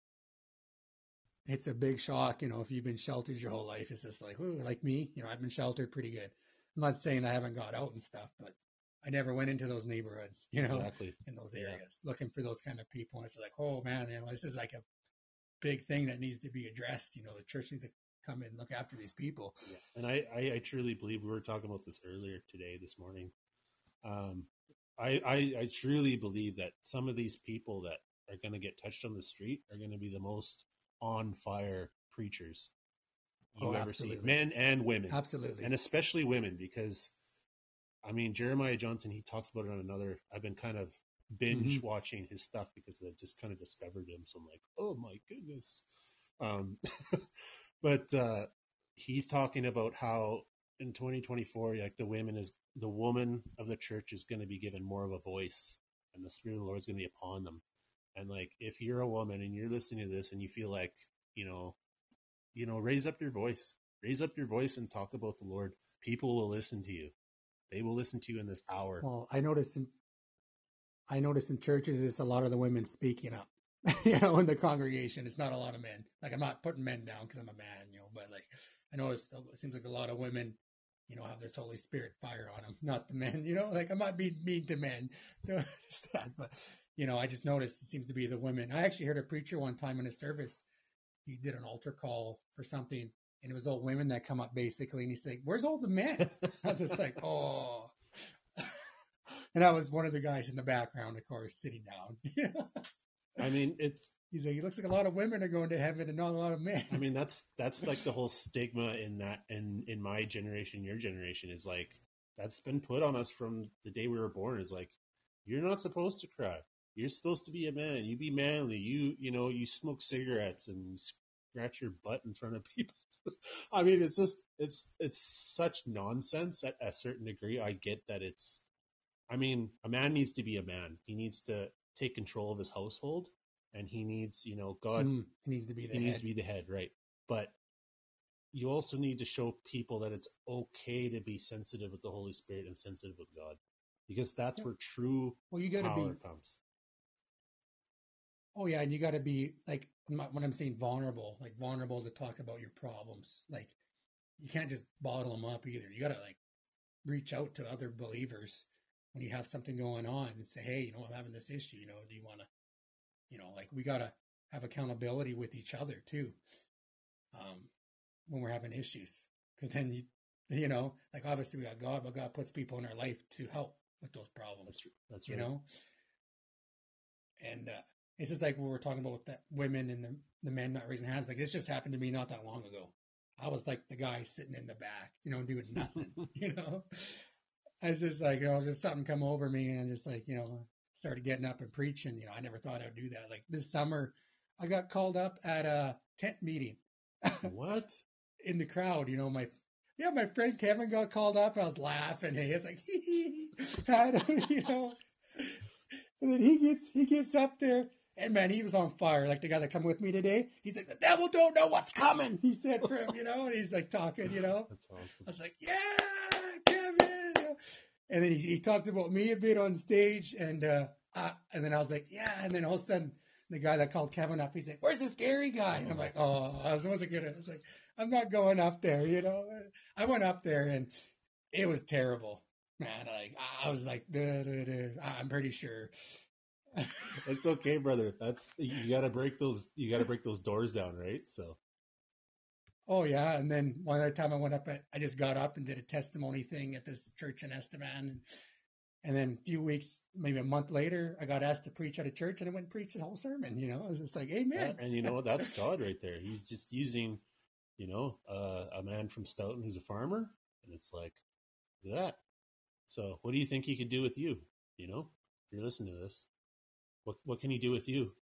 it's a big shock, you know, if you've been sheltered your whole life. It's just like, ooh, like me, you know, I've been sheltered pretty good. I'm not saying I haven't got out and stuff, but I never went into those neighborhoods, you know, Exactly. in those Yeah. areas, looking for those kind of people. And it's like, oh man, you know, this is like a big thing that needs to be addressed. You know, the church needs to come in and look after these people. Yeah. And I, I, I truly believe we were talking about this earlier today, this morning. Um, I, I, I truly believe that some of these people that are going to get touched on the street are going to be the most on fire preachers you Oh, ever see, absolutely. men and women, Absolutely. and especially women, because I mean, Jeremiah Johnson, he talks about it on another, I've been kind of binge Mm-hmm. watching his stuff because I just kind of discovered him. So I'm like, oh my goodness. Um, but, uh, he's talking about how in twenty twenty-four, like the women is the woman of the church is going to be given more of a voice, and the Spirit of the Lord is going to be upon them. And like, if you're a woman and you're listening to this and you feel like, you know, you know, raise up your voice, raise up your voice and talk about the Lord. People will listen to you. They will listen to you in this hour. Well, I notice in I notice in churches it's a lot of the women speaking up. You know, in the congregation, it's not a lot of men. Like I'm not putting men down because I'm a man, you know, but like I notice it seems like a lot of women, you know, have this Holy Spirit fire on them, not the men. You know, like I'm not being mean to men, don't understand, but you know, I just noticed it seems to be the women. I actually heard a preacher one time in a service. He did an altar call for something, and it was all women that come up basically, and he's like, "Where's all the men?" I was just like, "Oh." And I was one of the guys in the background, of course, sitting down. I mean, it's. He's like, "It looks like a lot of women are going to heaven and not a lot of men." I mean, that's that's like the whole stigma in that, in in my generation, your generation is like that's been put on us from the day we were born. Is like you're not supposed to cry. You're supposed to be a man. You be manly. You you know you smoke cigarettes and scratch your butt in front of people. I mean, it's just it's it's such nonsense at a certain degree. I get that it's. I mean, a man needs to be a man. He needs to take control of his household, and he needs, you know, God. Mm, he needs to be the he head. needs to be the head, right? But you also need to show people that it's okay to be sensitive with the Holy Spirit and sensitive with God, because that's Yep. where true Well, you got to power be. comes. Oh yeah, and you got to be like when I'm saying vulnerable, like vulnerable to talk about your problems. Like you can't just bottle them up either. You got to like reach out to other believers when you have something going on and say, hey, you know, I'm having this issue. You know, do you want to, you know, like we got to have accountability with each other too. Um, when we're having issues, because then you, you know, like obviously we got God, but God puts people in our life to help with those problems. That's that's you right. know, and uh, it's just like we were talking about with that women and the the men not raising hands. Like this just happened to me not that long ago. I was like the guy sitting in the back, you know, doing nothing. you know, I was just like, oh, just something come over me, and just like you know, started getting up and preaching. You know, I never thought I would do that. Like this summer, I got called up at a tent meeting. What? In the crowd, you know, my yeah, my friend Kevin got called up. I was laughing. Hey, it's like, I don't, you know. And then he gets he gets up there, and man, he was on fire. Like the guy that come with me today, he's like, the devil don't know what's coming. He said for him, you know, and he's like talking, you know. That's awesome. I was like, yeah, Kevin. And then he, he talked about me a bit on stage, and uh, uh, and then I was like, yeah. And then all of a sudden, the guy that called Kevin up, he's like, where's the scary guy? And I'm like, oh, I wasn't gonna. I was like, I'm not going up there, you know. I went up there, and it was terrible, man. Like I was like, duh, duh, duh. I'm pretty sure. It's okay, brother. That's you got to break those. You got to break those doors down, right? So. Oh yeah, and then one other time I went up, at, I just got up and did a testimony thing at this church in Estevan, and, and then a few weeks, maybe a month later, I got asked to preach at a church, and I went and preached the whole sermon. You know, I was just like, "Amen." And you know that's God right there. He's just using, you know, uh, a man from Stoughton who's a farmer, and it's like that. So, what do you think he could do with you? You know, if you're listening to this, what what can he do with you?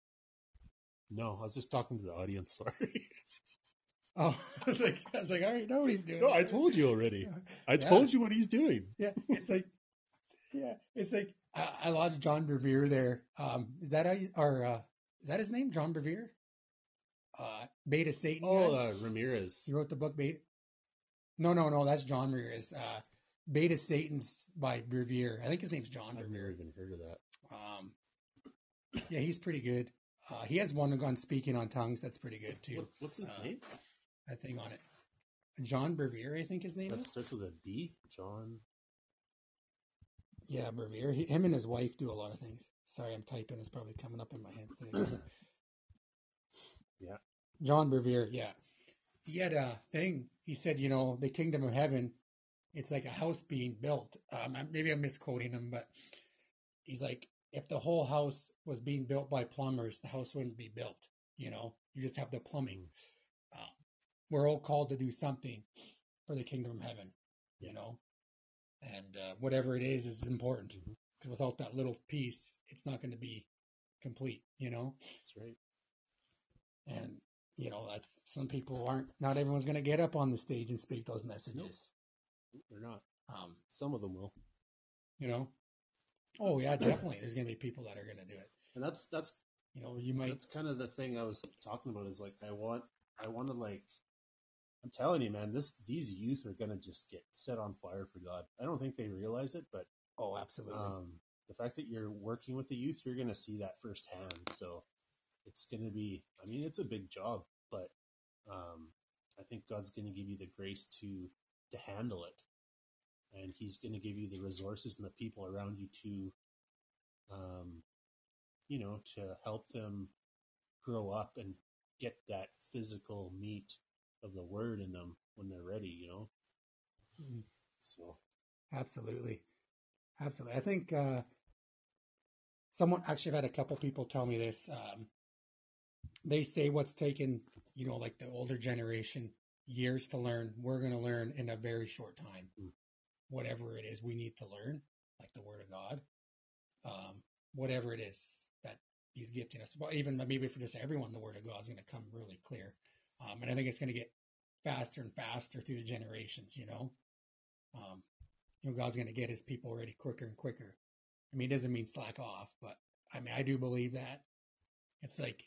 No, I was just talking to the audience. Sorry. Oh, I was like, I was like, I already know what he's doing. No, I told you already. I yeah. told you what he's doing. Yeah, it's like, yeah, it's like I, I lost John Bevere there. Um, is that how you, or uh, is that his name, John Bevere? Uh, Beta Satan. Oh, uh, Ramirez. He wrote the book Beta. No, no, no, that's John Ramirez. Uh, Beta Satan's by Revere. I think his name's John I've Revere. never even heard of that. Um, yeah, he's pretty good. Uh, he has one on speaking on tongues. That's pretty good too. What, what's his uh, name? I think on it. John Revere, I think his name that is. That starts with a B. John. Yeah, Revere. He, him and his wife do a lot of things. Sorry, I'm typing. It's probably coming up in my head. So, yeah. John Revere. Yeah. He had a thing. He said, you know, the kingdom of heaven, it's like a house being built. Um, maybe I'm misquoting him, but he's like, if the whole house was being built by plumbers, the house wouldn't be built. You know, you just have the plumbing. Uh, we're all called to do something for the kingdom of heaven, you know, and uh, whatever it is is important, because mm-hmm. without that little piece, it's not going to be complete, you know. That's right. And you know, that's some people aren't. Not everyone's going to get up on the stage and speak those messages. Nope. They're not. Um, some of them will. You know. Oh yeah, definitely. There's going to be people that are going to do it, and that's that's you know you might. That's kind of the thing I was talking about. Is like I want I want to like. I'm telling you, man, this these youth are gonna just get set on fire for God. I don't think they realize it, but oh, absolutely. Um, the fact that you're working with the youth, you're gonna see that firsthand. So it's gonna be. I mean, it's a big job, but um, I think God's gonna give you the grace to to handle it, and He's gonna give you the resources and the people around you to, um, you know, to help them grow up and get that physical meat of the word in them when they're ready, you know. Mm-hmm. So, absolutely, absolutely. I think uh, someone actually I've had a couple people tell me this. Um, they say what's taken, you know, like the older generation years to learn, we're going to learn in a very short time. Mm. Whatever it is we need to learn, like the Word of God, um, whatever it is that He's gifting us. Well, even maybe for just everyone, the Word of God is going to come really clear. Um, and I think it's going to get faster and faster through the generations, you know. Um, you know, God's going to get His people ready quicker and quicker. I mean, it doesn't mean slack off, but I mean, I do believe that. It's like,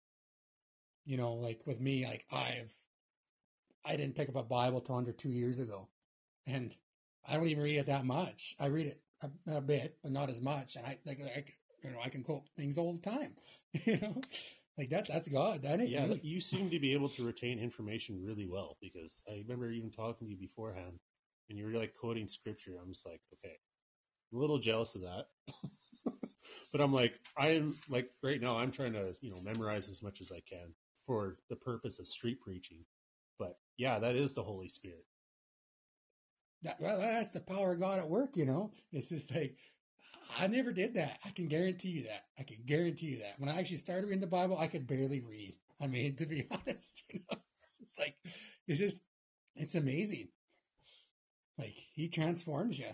you know, like with me, like I've, I didn't pick up a Bible till under two years ago. And I don't even read it that much. I read it a, a bit, but not as much. And I like, I, you know, I can quote things all the time, you know. Like that, that's God. That ain't yeah, me. You seem to be able to retain information really well, because I remember even talking to you beforehand and you were like quoting scripture. I'm just like, okay, I'm a little jealous of that. But I'm like, I'm like right now, I'm trying to, you know, memorize as much as I can for the purpose of street preaching. But yeah, that is the Holy Spirit. That, well, that's the power of God at work, you know. It's just like, I never did that. I can guarantee you that. I can guarantee you that. When I actually started reading the Bible, I could barely read. I mean, to be honest, you know, it's like, it's just, it's amazing. Like, he transforms you.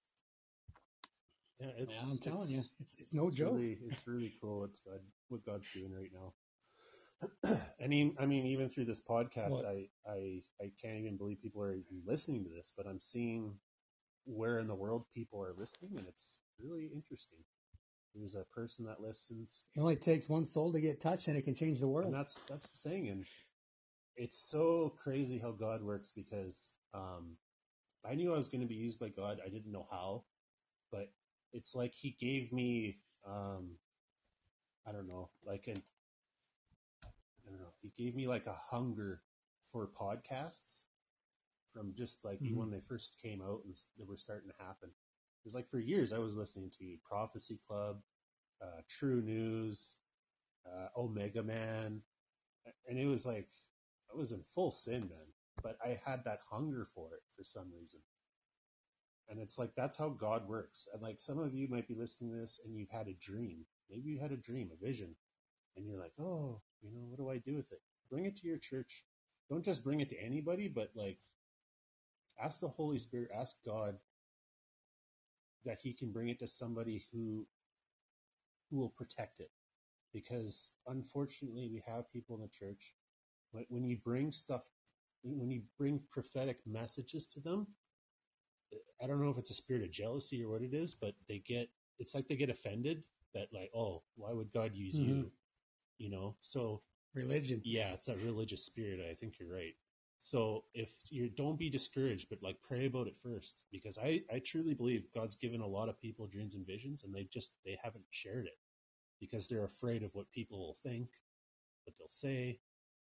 Yeah, it's, yeah, I'm telling it's, you, it's it's no it's joke. Really, it's really cool what's God, what God's doing right now. I mean, I mean, even through this podcast, What? I, I, I can't even believe people are even listening to this. But I'm seeing where in the world people are listening, and it's really interesting. There's a person that listens. It only takes one soul to get touched, and it can change the world. And that's that's the thing, and it's so crazy how God works because um, I knew I was going to be used by God. I didn't know how, but it's like He gave me, um, I don't know, like an, I don't know, He gave me like a hunger for podcasts from just like mm-hmm. when they first came out and they were starting to happen. It was like for years I was listening to Prophecy Club, uh, True News, uh, Omega Man, and it was like I was in full sin then, but I had that hunger for it for some reason. And it's like, that's how God works. And like some of you might be listening to this and you've had a dream. Maybe you had a dream, a vision, and you're like, oh, you know, what do I do with it? Bring it to your church. Don't just bring it to anybody, but like ask the Holy Spirit, ask God that He can bring it to somebody who who will protect it. Because unfortunately, we have people in the church, but when you bring stuff, when you bring prophetic messages to them, I don't know if it's a spirit of jealousy or what it is, but they get, it's like they get offended that like, oh, why would God use mm-hmm. you? You know, so religion. Yeah, it's that religious spirit. I think you're right. So if you don't be discouraged, but like pray about it first, because I, I truly believe God's given a lot of people dreams and visions and they just, they haven't shared it because they're afraid of what people will think, what they'll say.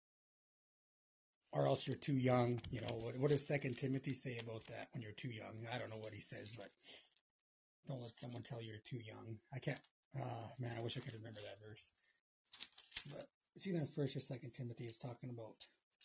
Or else you're too young. You know, what, what does Second Timothy say about that when you're too young? I don't know what he says, but don't let someone tell you you're too young. I can't, uh, man, I wish I could remember that verse. But it's either in First or Second Timothy is talking about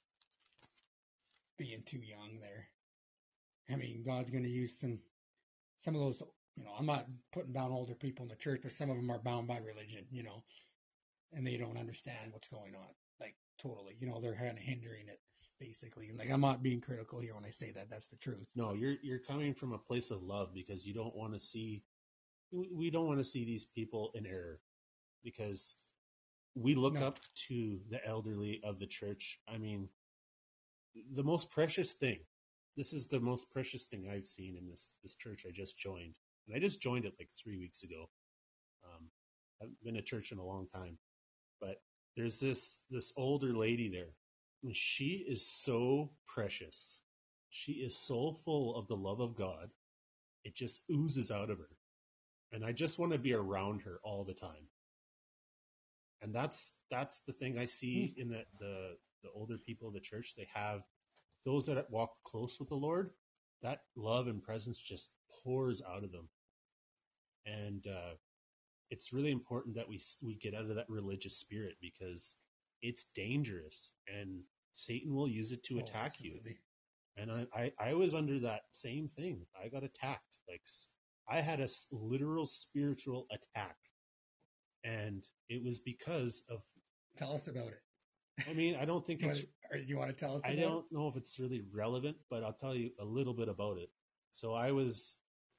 being too young there. I mean, God's going to use some, some of those, you know, I'm not putting down older people in the church, but some of them are bound by religion, you know, and they don't understand what's going on. Like, totally, you know, they're kind of hindering it. Basically, and like I'm not being critical here when I say that. That's the truth. No, you're you're coming from a place of love because you don't want to see, we don't want to see these people in error, because we look no. up to the elderly of the church. I mean, the most precious thing. This is the most precious thing I've seen in this this church I just joined, and I just joined it like three weeks ago. Um, I haven't been to church in a long time, but there's this this older lady there. She is so precious. She is so full of the love of God. It just oozes out of her. And I just want to be around her all the time. And that's that's the thing I see in the, the, the older people of the church. They have those that walk close with the Lord. That love and presence just pours out of them. And uh, it's really important that we we get out of that religious spirit, because it's dangerous and Satan will use it to oh, attack absolutely. you. And I, I, I was under that same thing. I got attacked. Like I had a literal spiritual attack, and it was because of. Tell us about it. I mean, I don't think you it's. Want to, you want to tell us? I about don't it? know if it's really relevant, but I'll tell you a little bit about it. So I was.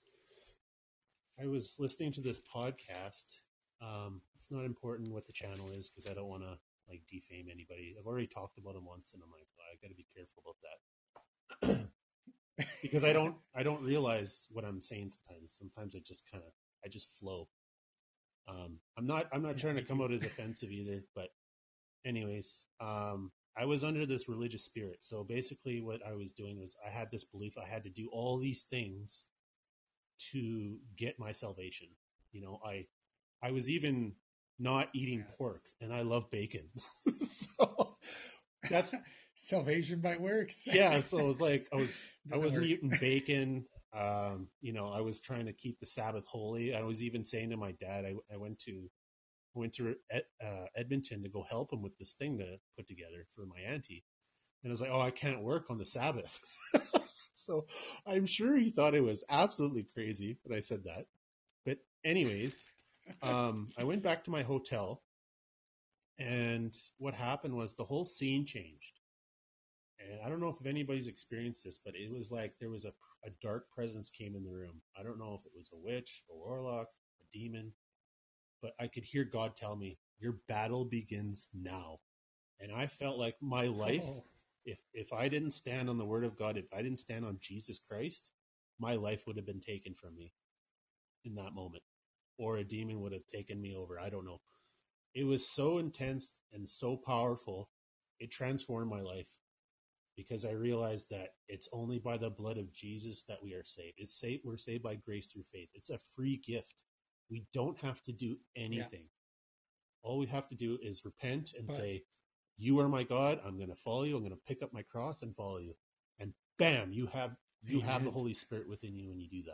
I was listening to this podcast. Um, it's not important what the channel is because I don't want to like defame anybody. I've already talked about them once, and I'm like, oh, I got to be careful about that because I don't, I don't realize what I'm saying sometimes. Sometimes I just kind of, I just flow. Um, I'm not, I'm not yeah, trying to come too. out as offensive either, but anyways, um, I was under this religious spirit. So basically, what I was doing was I had this belief I had to do all these things to get my salvation. You know, I, I was even not eating yeah. pork, and I love bacon. So that's salvation by works. Yeah. So it was like, I was, I wasn't work. eating bacon. Um, you know, I was trying to keep the Sabbath holy. I was even saying to my dad, I, I went to I went to Ed, uh, Edmonton to go help him with this thing to put together for my auntie. And I was like, oh, I can't work on the Sabbath. So I'm sure he thought it was absolutely crazy that I said that. But anyways, um, I went back to my hotel, and what happened was the whole scene changed. And I don't know if anybody's experienced this, but it was like there was a, a dark presence came in the room. I don't know if it was a witch, a warlock, a demon, but I could hear God tell me, your battle begins now. And I felt like my life, Oh, if if I didn't stand on the word of God, if I didn't stand on Jesus Christ, my life would have been taken from me in that moment. Or a demon would have taken me over. I don't know. It was so intense and so powerful. It transformed my life because I realized that it's only by the blood of Jesus that we are saved. It's saved, we're saved by grace through faith. It's a free gift. We don't have to do yeah. anything. All we have to do is repent and But say, you are my God. I'm going to follow you. I'm going to pick up my cross and follow you. And bam, you have you have the amen. Holy Spirit within you when you do that.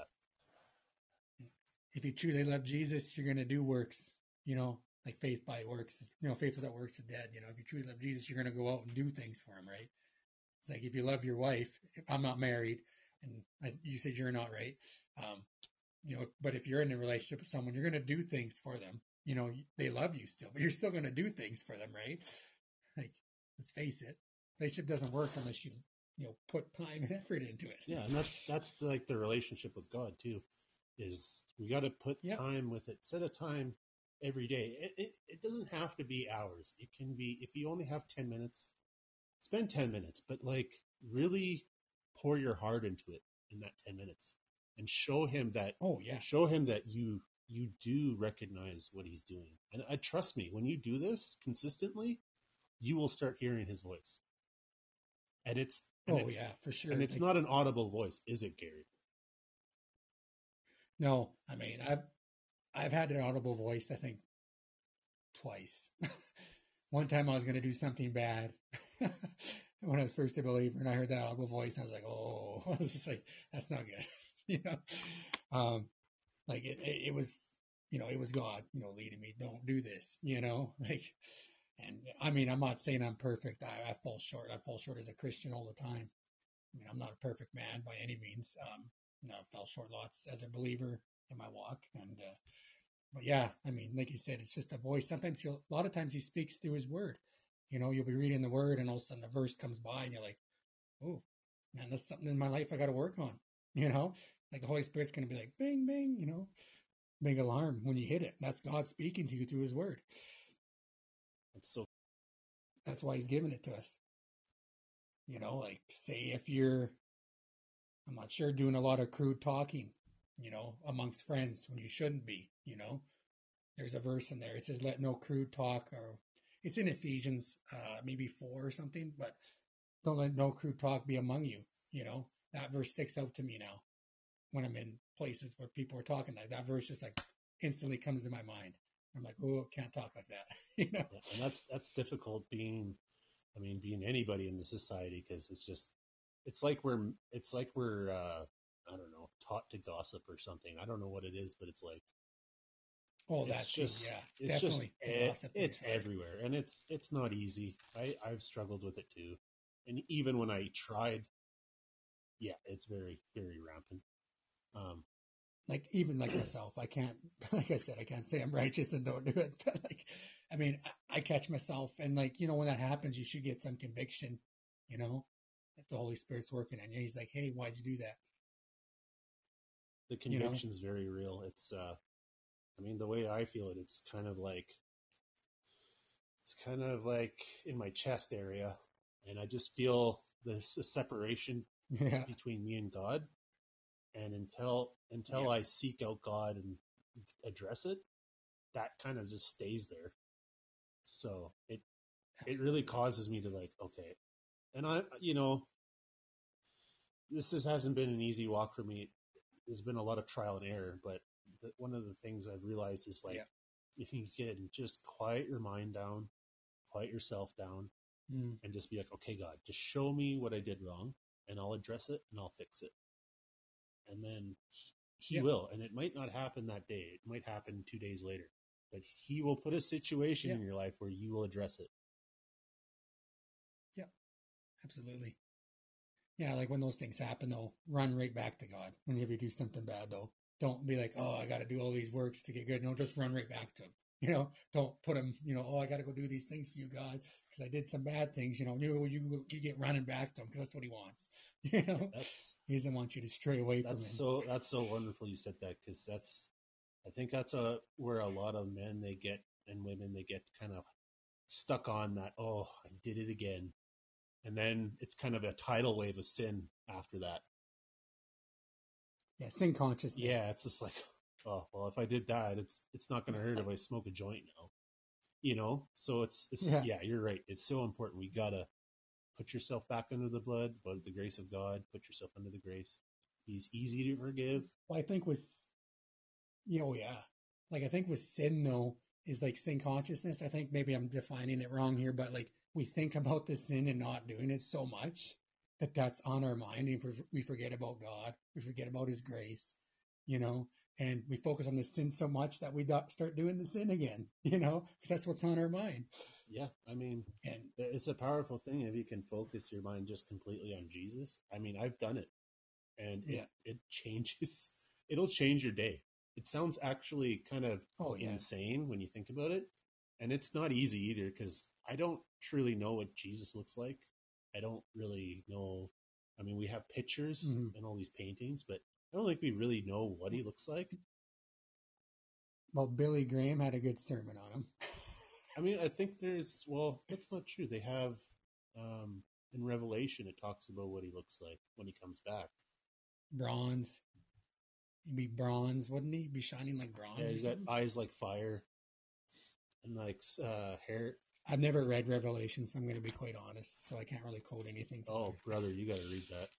If you truly love Jesus, you're going to do works, you know, like faith by works. You know, faith without works is dead. You know, if you truly love Jesus, you're going to go out and do things for him, right? It's like if you love your wife, if I'm not married, and I, you said you're not, right? Um, you know, but if you're in a relationship with someone, you're going to do things for them. You know, they love you still, but you're still going to do things for them, right? Like, let's face it, relationship doesn't work unless you, you know, put time and effort into it. Yeah, and that's that's like the relationship with God too. Is we got to put Yep. time with it. Set a time every day. It, it it doesn't have to be hours. It can be if you only have ten minutes, spend ten minutes, but like really pour your heart into it in that ten minutes and show him that Oh yeah. show him that you you do recognize what he's doing. And I trust me, when you do this consistently, you will start hearing his voice. And it's and Oh it's yeah, for sure. and it's Like, not an audible voice, is it, Gary? no, I mean, I've I've had an audible voice, I think, twice. One time I was going to do something bad when I was first a believer, and I heard that audible voice. And I was like, oh, I was just like, that's not good, you know. Um, like it, it, it was, you know, it was God, you know, leading me. Don't do this, you know, like. And I mean, I'm not saying I'm perfect. I, I fall short. I fall short as a Christian all the time. I mean, I'm not a perfect man by any means. Um, you know, I fell short lots as a believer in my walk, and uh, but yeah, I mean, like you said, it's just a voice. Sometimes he'll, a lot of times he speaks through his word. You know, you'll be reading the word, and all of a sudden the verse comes by, and you're like, "Oh, man, that's something in my life I got to work on." You know, like the Holy Spirit's going to be like, "Bing, bing," you know, big alarm when you hit it. That's God speaking to you through His word. It's so That's why He's giving it to us. You know, like say if you're, I'm not sure, doing a lot of crude talking, you know, amongst friends when you shouldn't be, you know, there's a verse in there. It says, let no crude talk, or it's in Ephesians, uh, maybe four or something, but don't let no crude talk be among you. You know, that verse sticks out to me now when I'm in places where people are talking like that. Verse just like instantly comes to my mind. I'm like, oh, can't talk like that. you know? yeah, and that's that's difficult being I mean being anybody in the society because it's just it's like we're it's like we're uh I don't know, taught to gossip or something. I don't know what it is, but it's like Oh, it's that too. just Yeah, it's just definitely. The gossip thing it's is hard. everywhere, and it's it's not easy. I I've struggled with it too, and even when I tried, yeah, it's very very rampant. Um, Like even like myself, I can't, like I said, I can't say I'm righteous and don't do it. But like, I mean, I, I catch myself, and like, you know, when that happens, you should get some conviction, you know, if the Holy Spirit's working on you. He's like, hey, why'd you do that? the You know? conviction's very real. It's uh, I mean, the way I feel it, it's kind of like it's kind of like in my chest area, and I just feel this a separation Yeah. between me and God. And until until Yep. I seek out God and address it, that kind of just stays there. So it it really Absolutely. causes me to like, okay, and I, you know, this is, hasn't been an easy walk for me. There's been a lot of trial and error, but the, one of the things I've realized is like, Yeah. if you can just quiet your mind down, quiet yourself down, Mm. and just be like, okay, God, just show me what I did wrong, and I'll address it and I'll fix it. and then he, he Yep. will. And it might not happen that day. It might happen two days later. But he will put a situation Yep. in your life where you will address it. Yep. Absolutely. Yeah, like when those things happen, though, run right back to God. Whenever you do something bad, though, don't be like, oh, I got to do all these works to get good. No, just run right back to Him. You know, don't put Him, you know, oh, I got to go do these things for you, God, because I did some bad things. You know, you you, you get running back to Him because that's what He wants. You know, That's He doesn't want you to stray away from Him. that's so that's so wonderful you said that, because that's I think that's a where a lot of men they get and women they get kind of stuck on that. Oh, I did it again, and then it's kind of a tidal wave of sin after that. Yeah, sin consciousness. Yeah, it's just like, oh well, if I did that, it's it's not going to hurt if I smoke a joint now, you know. So it's it's Yeah. yeah, you're right. It's so important. We gotta put yourself back under the blood, but the grace of God. Put yourself under the grace. He's easy to forgive. Well, I think with, you know, yeah. Like, I think with sin, though, is like sin consciousness. I think maybe I'm defining it wrong here, but like we think about the sin and not doing it so much that that's on our mind, and we forget about God. We forget about His grace, you know, and we focus on the sin so much that we start doing the sin again, you know, because that's what's on our mind. Yeah, I mean, and it's a powerful thing if you can focus your mind just completely on Jesus. I mean, I've done it, and it, yeah. it changes. It'll change your day. It sounds actually kind of oh, yeah. insane when you think about it, and it's not easy either, because I don't truly know what Jesus looks like. I don't really know. I mean, we have pictures mm-hmm. and all these paintings, but I don't think we really know what He looks like. Well, Billy Graham had a good sermon on him. I mean, I think there's, well, that's not true. They have, um, in Revelation, it talks about what He looks like when He comes back. Bronze. He'd be bronze, wouldn't he? He'd be shining like bronze. Yeah, he's got eyes like fire and like uh, hair. I've never read Revelation, so I'm going to be quite honest. So I can't really quote anything. Oh, you. brother, you got to read that.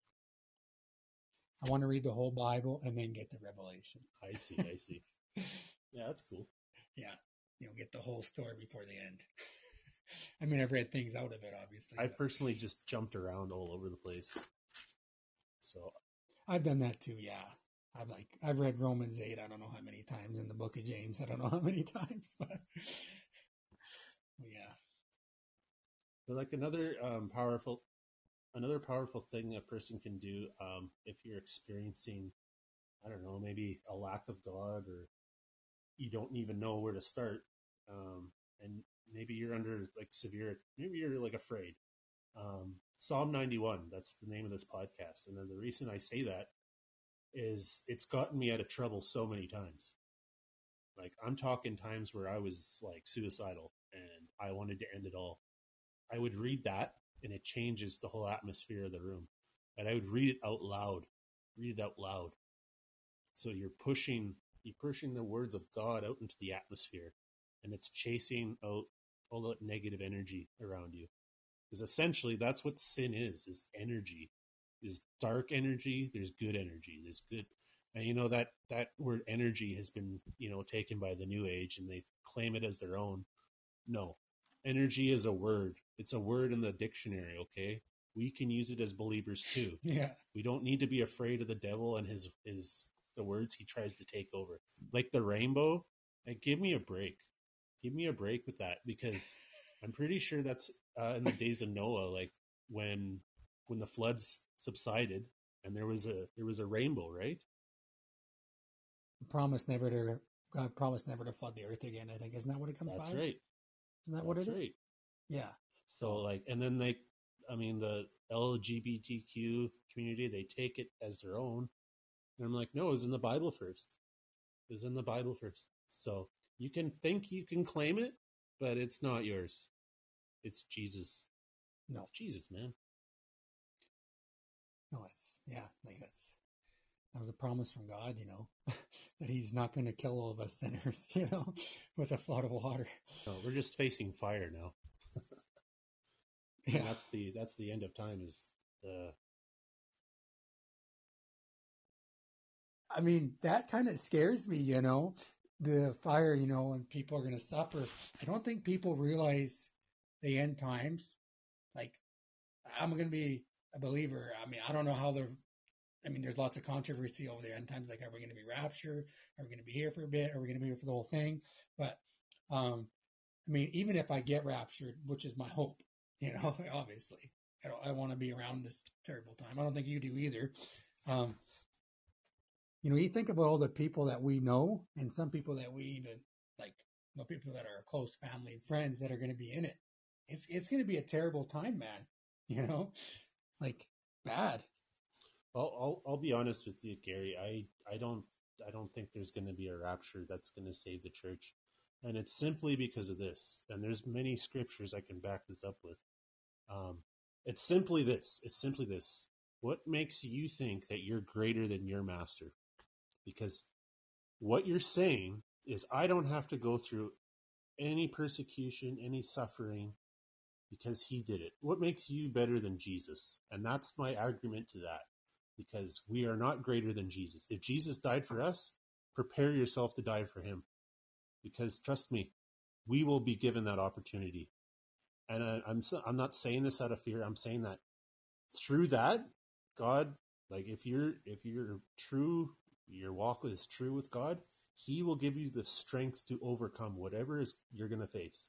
I want to read the whole Bible and then get to Revelation. I see, I see. Yeah, that's cool. Yeah, you know, get the whole story before the end. I mean, I've read things out of it, obviously. I've but... personally just jumped around all over the place. So I've done that too. Yeah, I've like I've read Romans eight. I don't know how many times, in the Book of James. I don't know how many times, but yeah. But like another um, powerful, another powerful thing a person can do um, if you're experiencing, I don't know, maybe a lack of God, or you don't even know where to start, um, and maybe you're under like severe, maybe you're like afraid. Um, Psalm ninety-one, that's the name of this podcast. And then the reason I say that is it's gotten me out of trouble so many times. Like, I'm talking times where I was like suicidal and I wanted to end it all. I would read that and it changes the whole atmosphere of the room. And I would read it out loud, read it out loud. So you're pushing, you're pushing the words of God out into the atmosphere, and it's chasing out all that negative energy around you. Because essentially that's what sin is, is energy. There's dark energy, there's good energy, there's good. And you know, that, that word energy has been, you know, taken by the New Age and they claim it as their own. No, energy is a word. It's a word in the dictionary, okay? We can use it as believers too. Yeah. We don't need to be afraid of the devil and his, his, the words he tries to take over. Like the rainbow, like, give me a break. Give me a break with that, because I'm pretty sure that's uh, in the days of Noah, like when when the floods subsided and there was a there was a rainbow, right? Promise never to God promised never to flood the earth again. I think isn't that what it comes That's by? That's right. Isn't that That's what it right. is? Yeah. So like, and then they, I mean, the L G B T Q community, they take it as their own. And I'm like, no, it was in the Bible first. It was in the Bible first. So you can think you can claim it, but it's not yours. It's Jesus. No. It's Jesus, man. No, it's, yeah, like that's, that was a promise from God, you know, that He's not going to kill all of us sinners, you know, with a flood of water. No, we're just facing fire now. Yeah. And that's the, that's the end of time, is the, I mean, that kind of scares me, you know, the fire, you know, and people are going to suffer. I don't think people realize the end times. Like, I'm going to be a believer. I mean, I don't know how the I mean, there's lots of controversy over there. And times like, are we going to be raptured? Are we going to be here for a bit? Are we going to be here for the whole thing? But, um, I mean, even if I get raptured, which is my hope, you know, obviously, I don't, I want to be around this terrible time. I don't think you do either. Um, you know, you think about all the people that we know and some people that we even like, you know, people that are close family and friends that are going to be in it. It's, it's going to be a terrible time, man. You know, like bad. I'll, I'll I'll be honest with you, Gary. I I don't I don't think there's going to be a rapture that's going to save the church, and it's simply because of this. And there's many scriptures I can back this up with. Um, it's simply this. It's simply this. What makes you think that you're greater than your master? Because what you're saying is, I don't have to go through any persecution, any suffering, because he did it. What makes you better than Jesus? And that's my argument to that. Because we are not greater than Jesus. If Jesus died for us, prepare yourself to die for him. Because trust me, we will be given that opportunity. And I, I'm I'm not saying this out of fear. I'm saying that through that, God, like if you're if you're true, your walk is true with God, he will give you the strength to overcome whatever is you're going to face.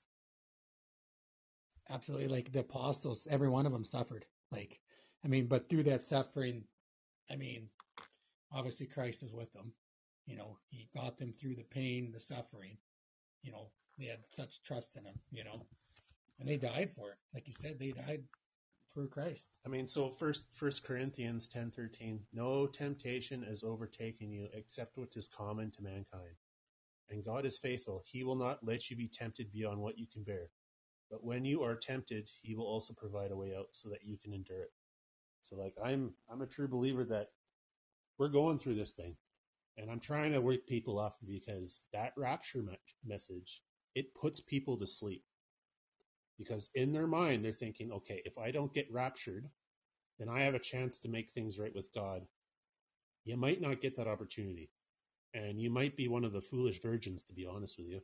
Absolutely. Like the apostles, every one of them suffered. Like, I mean, but through that suffering, I mean, obviously Christ is with them. You know, he got them through the pain, the suffering. You know, they had such trust in him, you know, and they died for it. Like you said, they died for Christ. I mean, so first, First Corinthians ten thirteen, no temptation has overtaken you except what is common to mankind. And God is faithful. He will not let you be tempted beyond what you can bear. But when you are tempted, he will also provide a way out so that you can endure it. So like, I'm, I'm a true believer that we're going through this thing, and I'm trying to wake people up, because that rapture me- message, it puts people to sleep, because in their mind, they're thinking, okay, if I don't get raptured, then I have a chance to make things right with God. You might not get that opportunity, and you might be one of the foolish virgins, to be honest with you.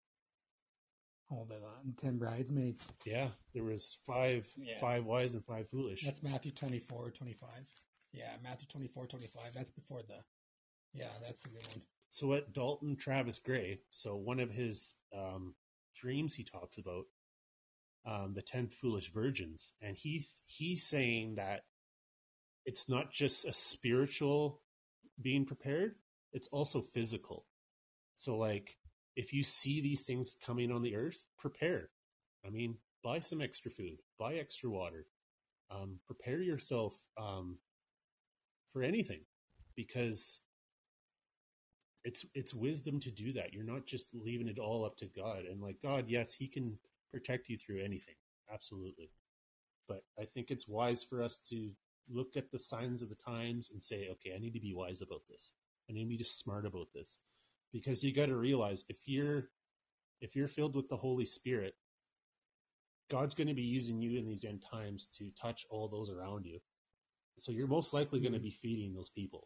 Hold it on. Ten bridesmaids. Yeah, there was five, yeah. five wise and five foolish. That's Matthew twenty-four, twenty-five. Yeah, Matthew twenty-four, twenty-five. That's before the, yeah, that's a good one. So what Dalton Travis Gray, so one of his um, dreams he talks about, um, the ten foolish virgins. And he he's saying that it's not just a spiritual being prepared, it's also physical. So like, if you see these things coming on the earth, prepare. I mean, buy some extra food, buy extra water, um, prepare yourself um, for anything, because it's it's wisdom to do that. You're not just leaving it all up to God. And like God, yes, he can protect you through anything, absolutely. But I think it's wise for us to look at the signs of the times and say, okay, I need to be wise about this. I need to be just smart about this. Because you got to realize, if you're if you're filled with the Holy Spirit, God's going to be using you in these end times to touch all those around you. So you're most likely mm-hmm. going to be feeding those people.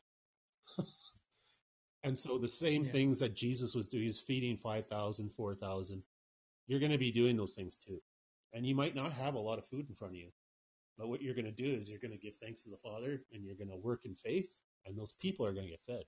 And so the same yeah. things that Jesus was doing, he's feeding five thousand, four thousand. You're going to be doing those things too. And you might not have a lot of food in front of you. But what you're going to do is you're going to give thanks to the Father, and you're going to work in faith, and those people are going to get fed.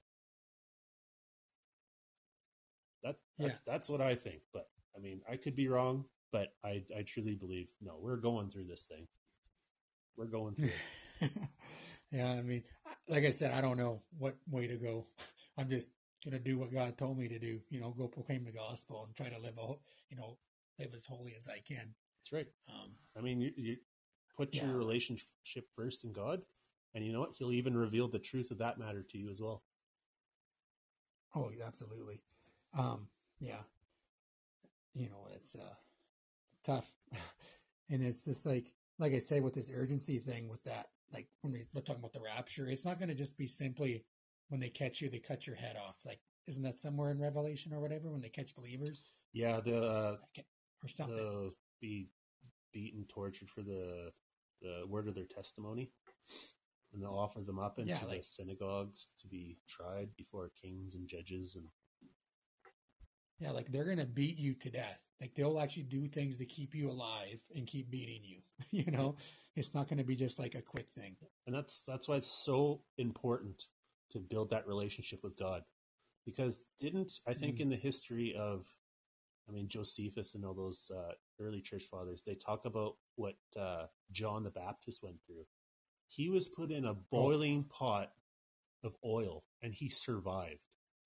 That that's yeah. that's what I think. But I mean, I could be wrong, but I I truly believe, no, we're going through this thing. We're going through it. Yeah, I mean, like I said, I don't know what way to go. I'm just going to do what God told me to do, you know, go proclaim the gospel and try to live, a, you know, live as holy as I can. That's right. Um, I mean, you, you put yeah. your relationship first in God, and you know what? He'll even reveal the truth of that matter to you as well. Oh, absolutely. Um, yeah. You know, it's, uh, it's tough. And it's just like, like I say, with this urgency thing with that, like when we're talking about the rapture, it's not going to just be simply when they catch you, they cut your head off. Like, isn't that somewhere in Revelation or whatever, when they catch believers? Yeah. The, uh, or something. The, be beaten, tortured for the, the word of their testimony. And they'll offer them up into yeah, like, the synagogues to be tried before kings and judges. And yeah, like they're going to beat you to death. Like they'll actually do things to keep you alive and keep beating you. You know, it's not going to be just like a quick thing. And that's that's why it's so important to build that relationship with God. Because didn't I think Mm. in the history of, I mean, Josephus and all those uh, early church fathers, they talk about what uh, John the Baptist went through. He was put in a Oh, boiling pot of oil and he survived.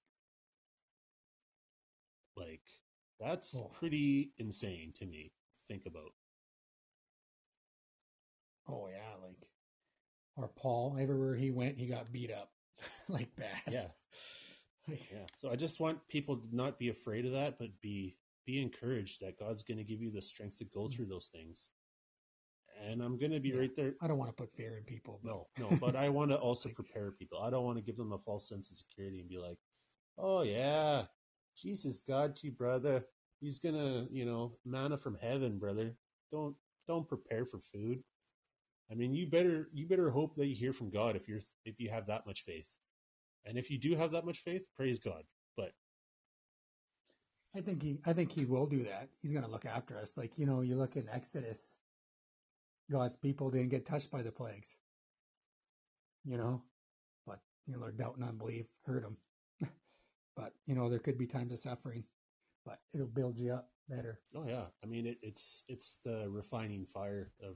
Like, that's oh, pretty insane to me to think about. oh yeah, like or Paul, everywhere he went, he got beat up, like bad. Yeah, Like, yeah. So I just want people to not be afraid of that, but be be encouraged that God's going to give you the strength to go through those things. And I'm going to be yeah, right there. I don't want to put fear in people, but No, no, but I want to also like, prepare people. I don't want to give them a false sense of security and be like, oh, yeah, Jesus got you, brother. He's going to, you know, manna from heaven, brother. Don't don't prepare for food. I mean, you better you better hope that you hear from God if you're if you have that much faith. And if you do have that much faith, praise God. But I think he, I think he will do that. He's going to look after us. Like, you know, you look in Exodus, God's people didn't get touched by the plagues, you know, but, you know, their doubt and unbelief hurt them. But, you know, there could be times of suffering, but it'll build you up better. oh yeah, I mean it, it's it's the refining fire of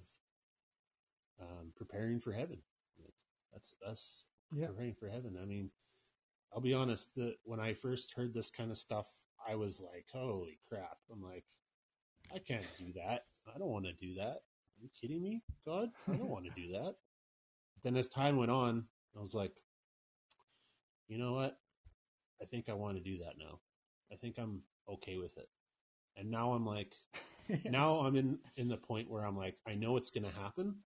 um, preparing for heaven. Like, that's that's Yeah. preparing for heaven. I mean, I'll be honest. The, when I first heard this kind of stuff, I was like, "Holy crap!" I'm like, "I can't do that. I don't want to do that. Are you kidding me, God? I don't want to do that." Then as time went on, I was like, "You know what? I think I want to do that now. I think I'm okay with it." And now I'm like, Yeah. now I'm in in the point where I'm like, I know it's going to happen,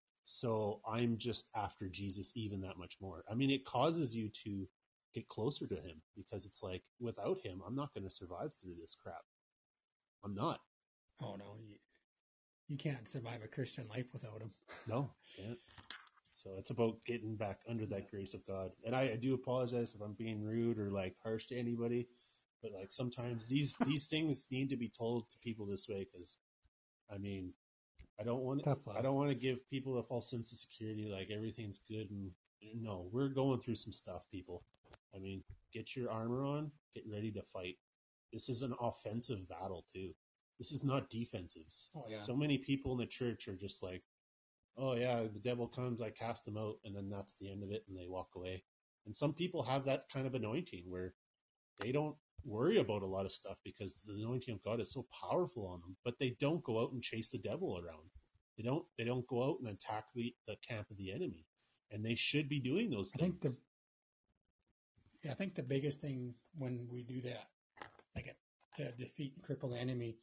so I'm just after Jesus even that much more. I mean, it causes you to get closer to him because it's like, without him, I'm not going to survive through this crap. I'm not. Oh, no. You, you can't survive a Christian life without him. No, can't. So it's about getting back under Yeah. that grace of God. And I, I do apologize if I'm being rude or like harsh to anybody, but like sometimes these these things need to be told to people this way because, I mean, I don't want Tough I love. don't want to give people a false sense of security, like everything's good. And no, we're going through some stuff, people. I mean, get your armor on, get ready to fight. This is an offensive battle too. This is not defensives. Oh, yeah. So many people in the church are just like, "Oh yeah, the devil comes, I cast him out," and then that's the end of it, and they walk away. And some people have that kind of anointing where they don't worry about a lot of stuff because the anointing of God is so powerful on them, but they don't go out and chase the devil around. They don't they don't go out and attack the, the camp of the enemy. And they should be doing those I think the things. yeah, I think the biggest thing when we do that, like to defeat and cripple the enemy,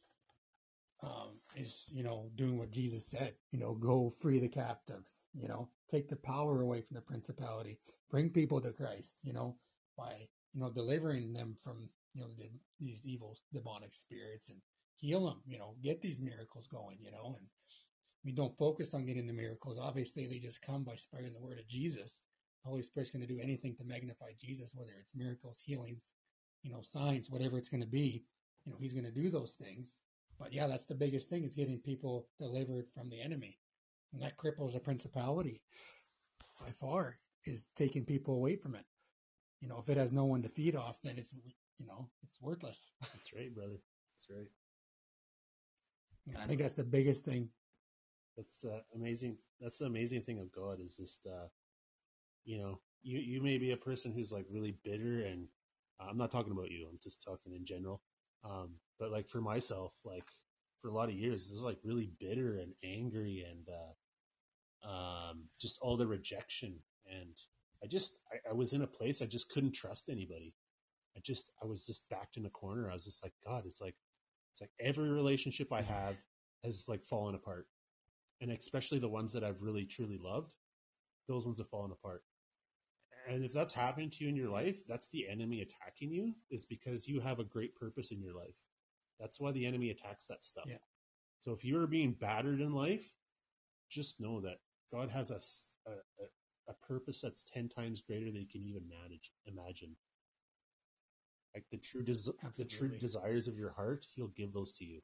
um, is, you know, doing what Jesus said. You know, go free the captives. You know, take the power away from the principality. Bring people to Christ. You know, by you know delivering them from you know the, these evil demonic spirits and heal them. You know, get these miracles going. You know, and we don't focus on getting the miracles. Obviously, they just come by spreading the word of Jesus. The Holy Spirit's going to do anything to magnify Jesus, whether it's miracles, healings, you know, signs, whatever it's going to be. You know, he's going to do those things. But yeah, that's the biggest thing is getting people delivered from the enemy. And that cripples a principality by far, is taking people away from it. You know, if it has no one to feed off, then it's, you know, it's worthless. That's right, brother. That's right. And I think that's the biggest thing. That's the amazing that's the amazing thing of God is just uh you know, you you may be a person who's like really bitter, and uh, I'm not talking about you, I'm just talking in general. Um, but like for myself, like for a lot of years, this is like really bitter and angry and uh, um, just all the rejection. And I just, I, I was in a place I just couldn't trust anybody. I just, I was just backed in a corner. I was just like, God, it's like, it's like every relationship I have has like fallen apart. And especially the ones that I've really truly loved, those ones have fallen apart. And if that's happening to you in your life, that's the enemy attacking you, is because you have a great purpose in your life. That's why the enemy attacks that stuff. Yeah. So if you're being battered in life, just know that God has a, a, a purpose that's ten times greater than you can even manage, imagine. Like the true, des- the true desires of your heart, he'll give those to you.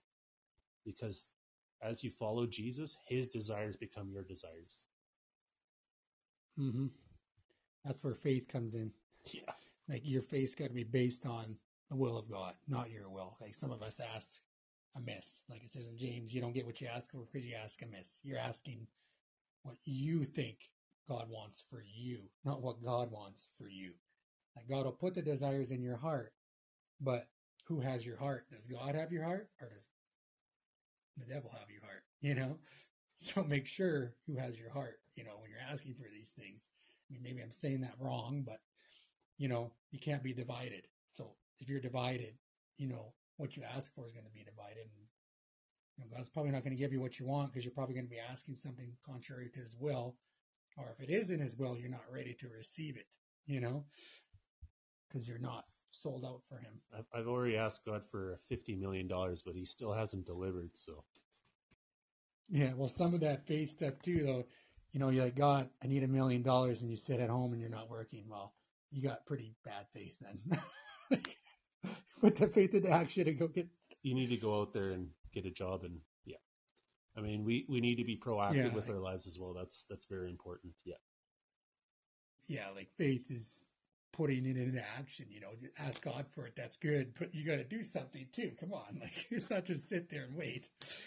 Because as you follow Jesus, his desires become your desires. Mm-hmm. That's where faith comes in. Yeah. Like your faith's got to be based on the will of God, not your will. Like some of us ask amiss. Like it says in James, you don't get what you ask for because you ask amiss. You're asking what you think God wants for you, not what God wants for you. Like God will put the desires in your heart, but who has your heart? Does God have your heart, or does the devil have your heart? You know? So make sure who has your heart, you know, when you're asking for these things. I mean, maybe I'm saying that wrong, but, you know, you can't be divided. So if you're divided, you know, what you ask for is going to be divided. And, you know, God's probably not going to give you what you want because you're probably going to be asking something contrary to his will. Or if it is in his will, you're not ready to receive it, you know, because you're not sold out for him. I've, I've already asked God for fifty million dollars, but he still hasn't delivered. So, yeah, well, some of that faith stuff too, though, you know, you're like, God, I need a million dollars, and you sit at home and you're not working. Well, you got pretty bad faith then. Put the faith into action and go get. You need to go out there and get a job, and yeah, I mean, we, we need to be proactive yeah, with like, our lives as well. That's that's very important. Yeah, yeah, like faith is putting it into action. You know, ask God for it. That's good, but you got to do something too. Come on, like it's not just sit there and wait.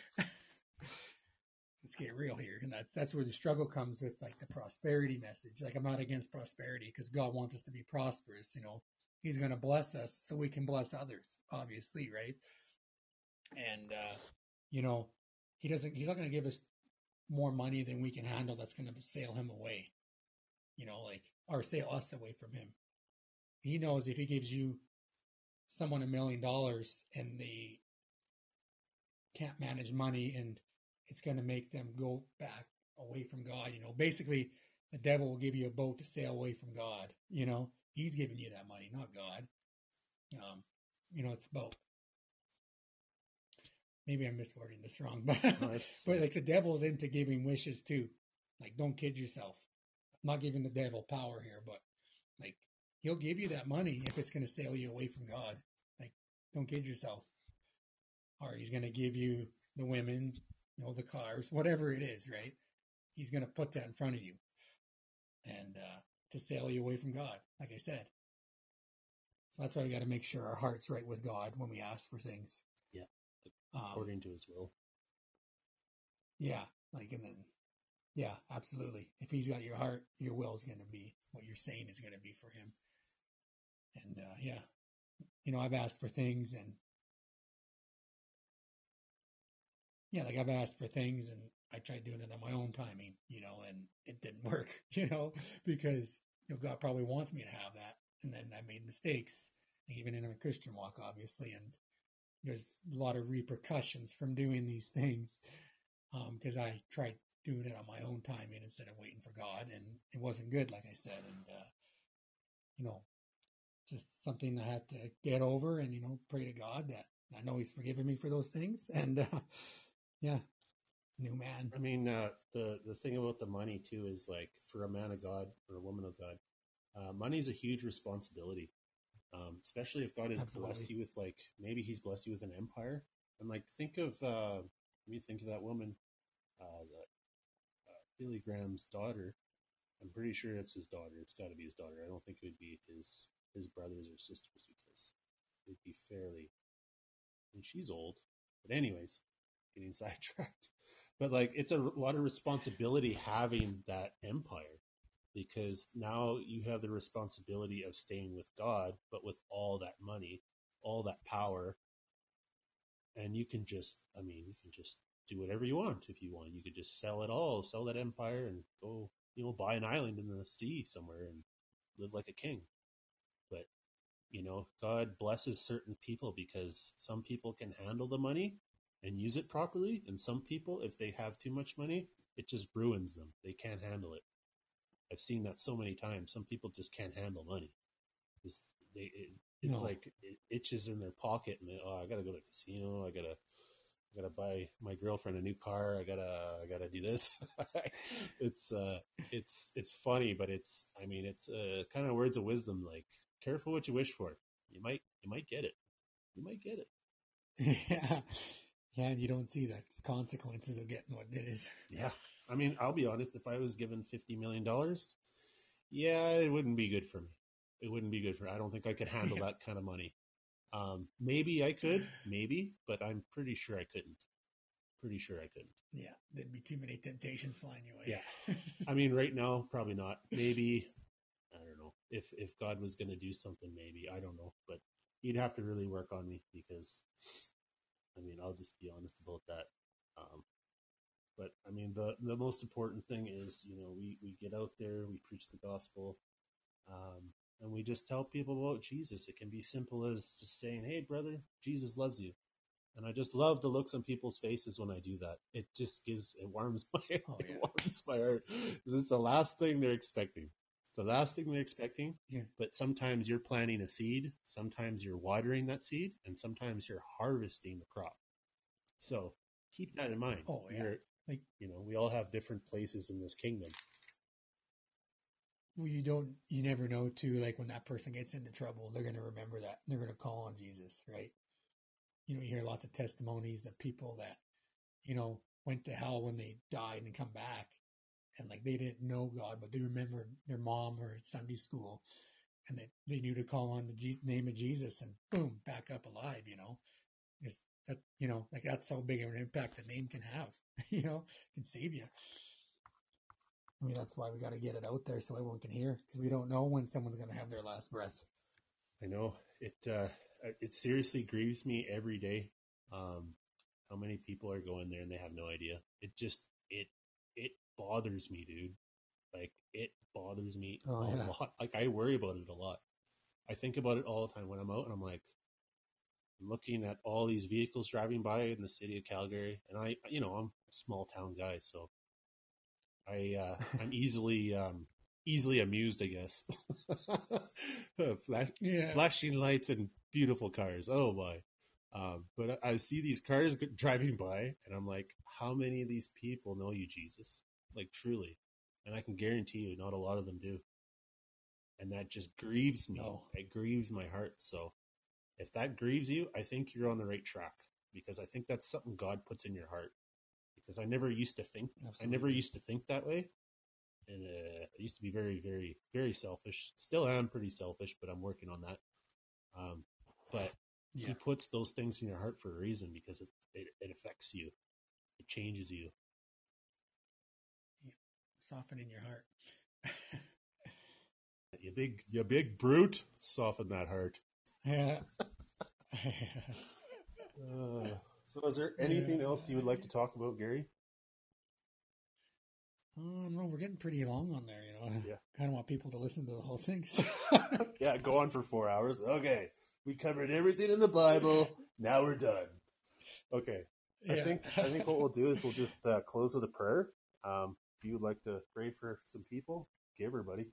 Let's get real here, and that's that's where the struggle comes with like the prosperity message. Like I'm not against prosperity because God wants us to be prosperous. You know, He's going to bless us so we can bless others. Obviously, right? And uh, you know, He doesn't. He's not going to give us more money than we can handle. That's going to sail Him away. You know, like or sail us away from Him. He knows if He gives you someone a million dollars and they can't manage money and it's going to make them go back away from God. You know, basically the devil will give you a boat to sail away from God. You know, he's giving you that money, not God. Um, you know, it's about, maybe I'm miswording this wrong, but, no, but like the devil's into giving wishes too. Like, don't kid yourself. I'm not giving the devil power here, but like he'll give you that money if it's going to sail you away from God. Like, don't kid yourself. Or he's going to give you the women, you know, the cars, whatever it is, right? He's going to put that in front of you and uh, to sail you away from God, like I said. So that's why we got to make sure our heart's right with God when we ask for things. Yeah, um, according to his will. Yeah, like, and then, yeah, absolutely. If he's got your heart, your will is going to be what you're saying is going to be for him. And uh, yeah, you know, I've asked for things and yeah, like I've asked for things and I tried doing it on my own timing, you know, and it didn't work, you know, because you know, God probably wants me to have that. And then I made mistakes, even in a Christian walk, obviously. And there's a lot of repercussions from doing these things because um, I tried doing it on my own timing instead of waiting for God. And it wasn't good, like I said. And, uh, you know, just something I had to get over and, you know, pray to God that I know He's forgiven me for those things. And, uh, yeah, new man. I mean, uh, the the thing about the money too is like for a man of God or a woman of God, uh, money is a huge responsibility, um, especially if God has Absolutely. blessed you with like maybe He's blessed you with an empire. And like think of uh, let me think of that woman, uh, that uh, Billy Graham's daughter. I'm pretty sure it's his daughter. It's got to be his daughter. I don't think it would be his his brothers or sisters because it'd be fairly. I mean, she's old, but anyways, getting sidetracked. But like, it's a lot of responsibility having that empire because now you have the responsibility of staying with God, but with all that money, all that power, and you can just, I mean, you can just do whatever you want if you want. You could just sell it all, sell that empire, and go, you know, buy an island in the sea somewhere and live like a king. But you know, God blesses certain people because some people can handle the money and use it properly. And some people, if they have too much money, it just ruins them. They can't handle it. I've seen that so many times. Some people just can't handle money. It's, they, it, it's No. like it itches in their pocket and they, oh, I got to go to the casino. I got to, I gotta buy my girlfriend a new car. I gotta, I gotta do this. it's, uh, it's, it's funny, but it's, I mean, it's uh, kind of words of wisdom. Like, careful what you wish for. You might, you might get it. You might get it. yeah, yeah, and you don't see the consequences of getting what it is. Yeah, I mean, I'll be honest. If I was given fifty million dollars, Yeah, it wouldn't be good for me. It wouldn't be good for me. I don't think I could handle Yeah. that kind of money. Um, maybe I could, maybe, but I'm pretty sure I couldn't. Pretty sure I couldn't. Yeah, there'd be too many temptations flying your way. Yeah. I mean, right now, probably not. Maybe, I don't know. If if God was going to do something, maybe. I don't know. But he'd have to really work on me because, I mean, I'll just be honest about that. Um, but, I mean, the, the most important thing is, you know, we, we get out there, we preach the gospel, um, and we just tell people about Jesus. It can be simple as just saying, hey, brother, Jesus loves you. And I just love the looks on people's faces when I do that. It just gives, it warms my, Oh, it yeah. warms my heart. It's the last thing they're expecting. It's the last thing they're expecting. Yeah. But sometimes you're planting a seed, sometimes you're watering that seed, and sometimes you're harvesting the crop. So keep that in mind. Oh, yeah. You're, Like, you know, we all have different places in this kingdom. well, you don't, you never know too, like when that person gets into trouble, they're going to remember that. They're going to call on Jesus, right? You know, you hear lots of testimonies of people that, you know, went to hell when they died and come back. And like they didn't know God, but they remembered their mom or at Sunday school, and they, they knew to call on the G- name of Jesus, and boom, back up alive. You know, is that you know like that's how big of an impact a name can have. You know, can save you. I mean, that's why we got to get it out there so everyone can hear, because we don't know when someone's going to have their last breath. I know it. Uh, it seriously grieves me every day. Um, how many people are going there and they have no idea? It just it it bothers me, dude. Like it bothers me Oh, a yeah. lot. Like I worry about it a lot. I think about it all the time when I'm out and I'm like looking at all these vehicles driving by in the city of Calgary, and I, you know, I'm a small town guy, so I uh, I'm easily um, easily amused, I guess. Flash, Yeah. flashing lights and beautiful cars. Oh my! Um, but I, I see these cars driving by, and I'm like, how many of these people know you, Jesus? Like truly, and I can guarantee you, not a lot of them do. And that just grieves me. No. It grieves my heart. So if that grieves you, I think you're on the right track, because I think that's something God puts in your heart. Because I never used to think, Absolutely. I never used to think that way. And uh, I used to be very, very, very selfish. Still am pretty selfish, but I'm working on that. Um, but Yeah. he puts those things in your heart for a reason, because it, it, it affects you. It changes you. Yeah. Soften in your heart. You big, you big brute. Soften that heart. Yeah. uh, so is there anything Yeah. else you would like to talk about, Gary? Oh, no, we're getting pretty long on there, you know. Yeah. Kind of want people to listen to the whole thing. So. Yeah, go on for four hours. Okay. We covered everything in the Bible. Now we're done. Okay. I Yeah. think I think what we'll do is we'll just uh, close with a prayer. Um, if you would like to pray for some people, give everybody.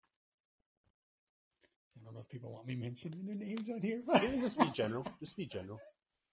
I don't know if people want me mentioning their names on here, but Yeah, just be general. Just be general.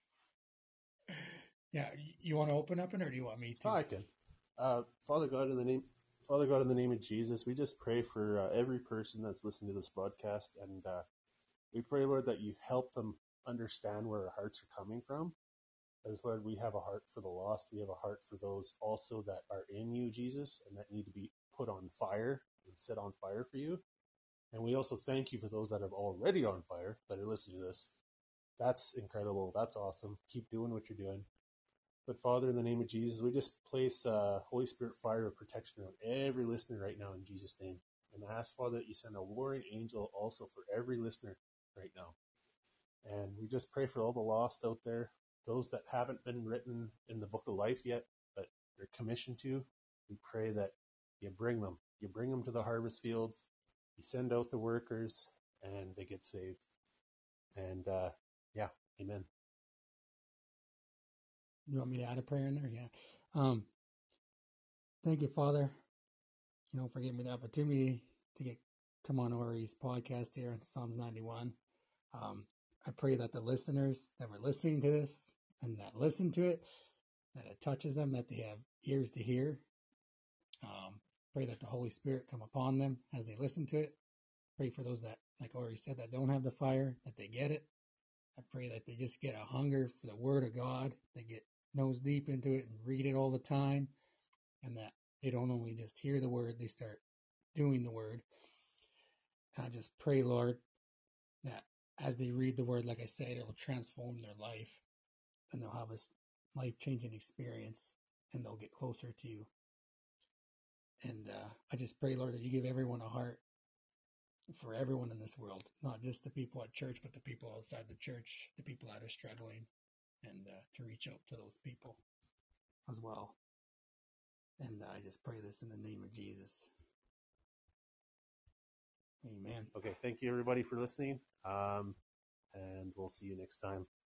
Yeah, you want to open up it, or do you want me to? Oh, I can. Uh, Father God, in the name, Father God, in the name of Jesus, we just pray for uh, every person that's listening to this broadcast, and uh, we pray, Lord, that you help them understand where our hearts are coming from. As Lord, we have a heart for the lost. We have a heart for those also that are in you, Jesus, and that need to be put on fire and set on fire for you. And we also thank you for those that are already on fire, that are listening to this. That's incredible. That's awesome. Keep doing what you're doing. But Father, in the name of Jesus, we just place uh, Holy Spirit fire of protection on every listener right now in Jesus' name. And I ask, Father, that you send a warring angel also for every listener right now. And we just pray for all the lost out there, those that haven't been written in the book of life yet, but they're commissioned to. We pray that you bring them. You bring them to the harvest fields. You send out the workers, and they get saved. And uh, yeah, amen. You want me to add a prayer in there? Yeah. Um, thank you, Father, you know, for giving me the opportunity to get come on Ori's podcast here in Psalms ninety-one. Um, I pray that the listeners that were listening to this and that listen to it, that it touches them, that they have ears to hear. Um, pray that the Holy Spirit come upon them as they listen to it. Pray for those that, like Ori said, that don't have the fire, that they get it. I pray that they just get a hunger for the Word of God. They get nose deep into it and read it all the time. And that they don't only just hear the Word, they start doing the Word. And I just pray, Lord, that as they read the word, like I said, it'll transform their life and they'll have a life-changing experience and they'll get closer to you. And uh, I just pray, Lord, that you give everyone a heart for everyone in this world, not just the people at church, but the people outside the church, the people that are struggling, and uh, to reach out to those people as well. And uh, I just pray this in the name of Jesus. Amen. Okay, thank you everybody for listening, um, and we'll see you next time.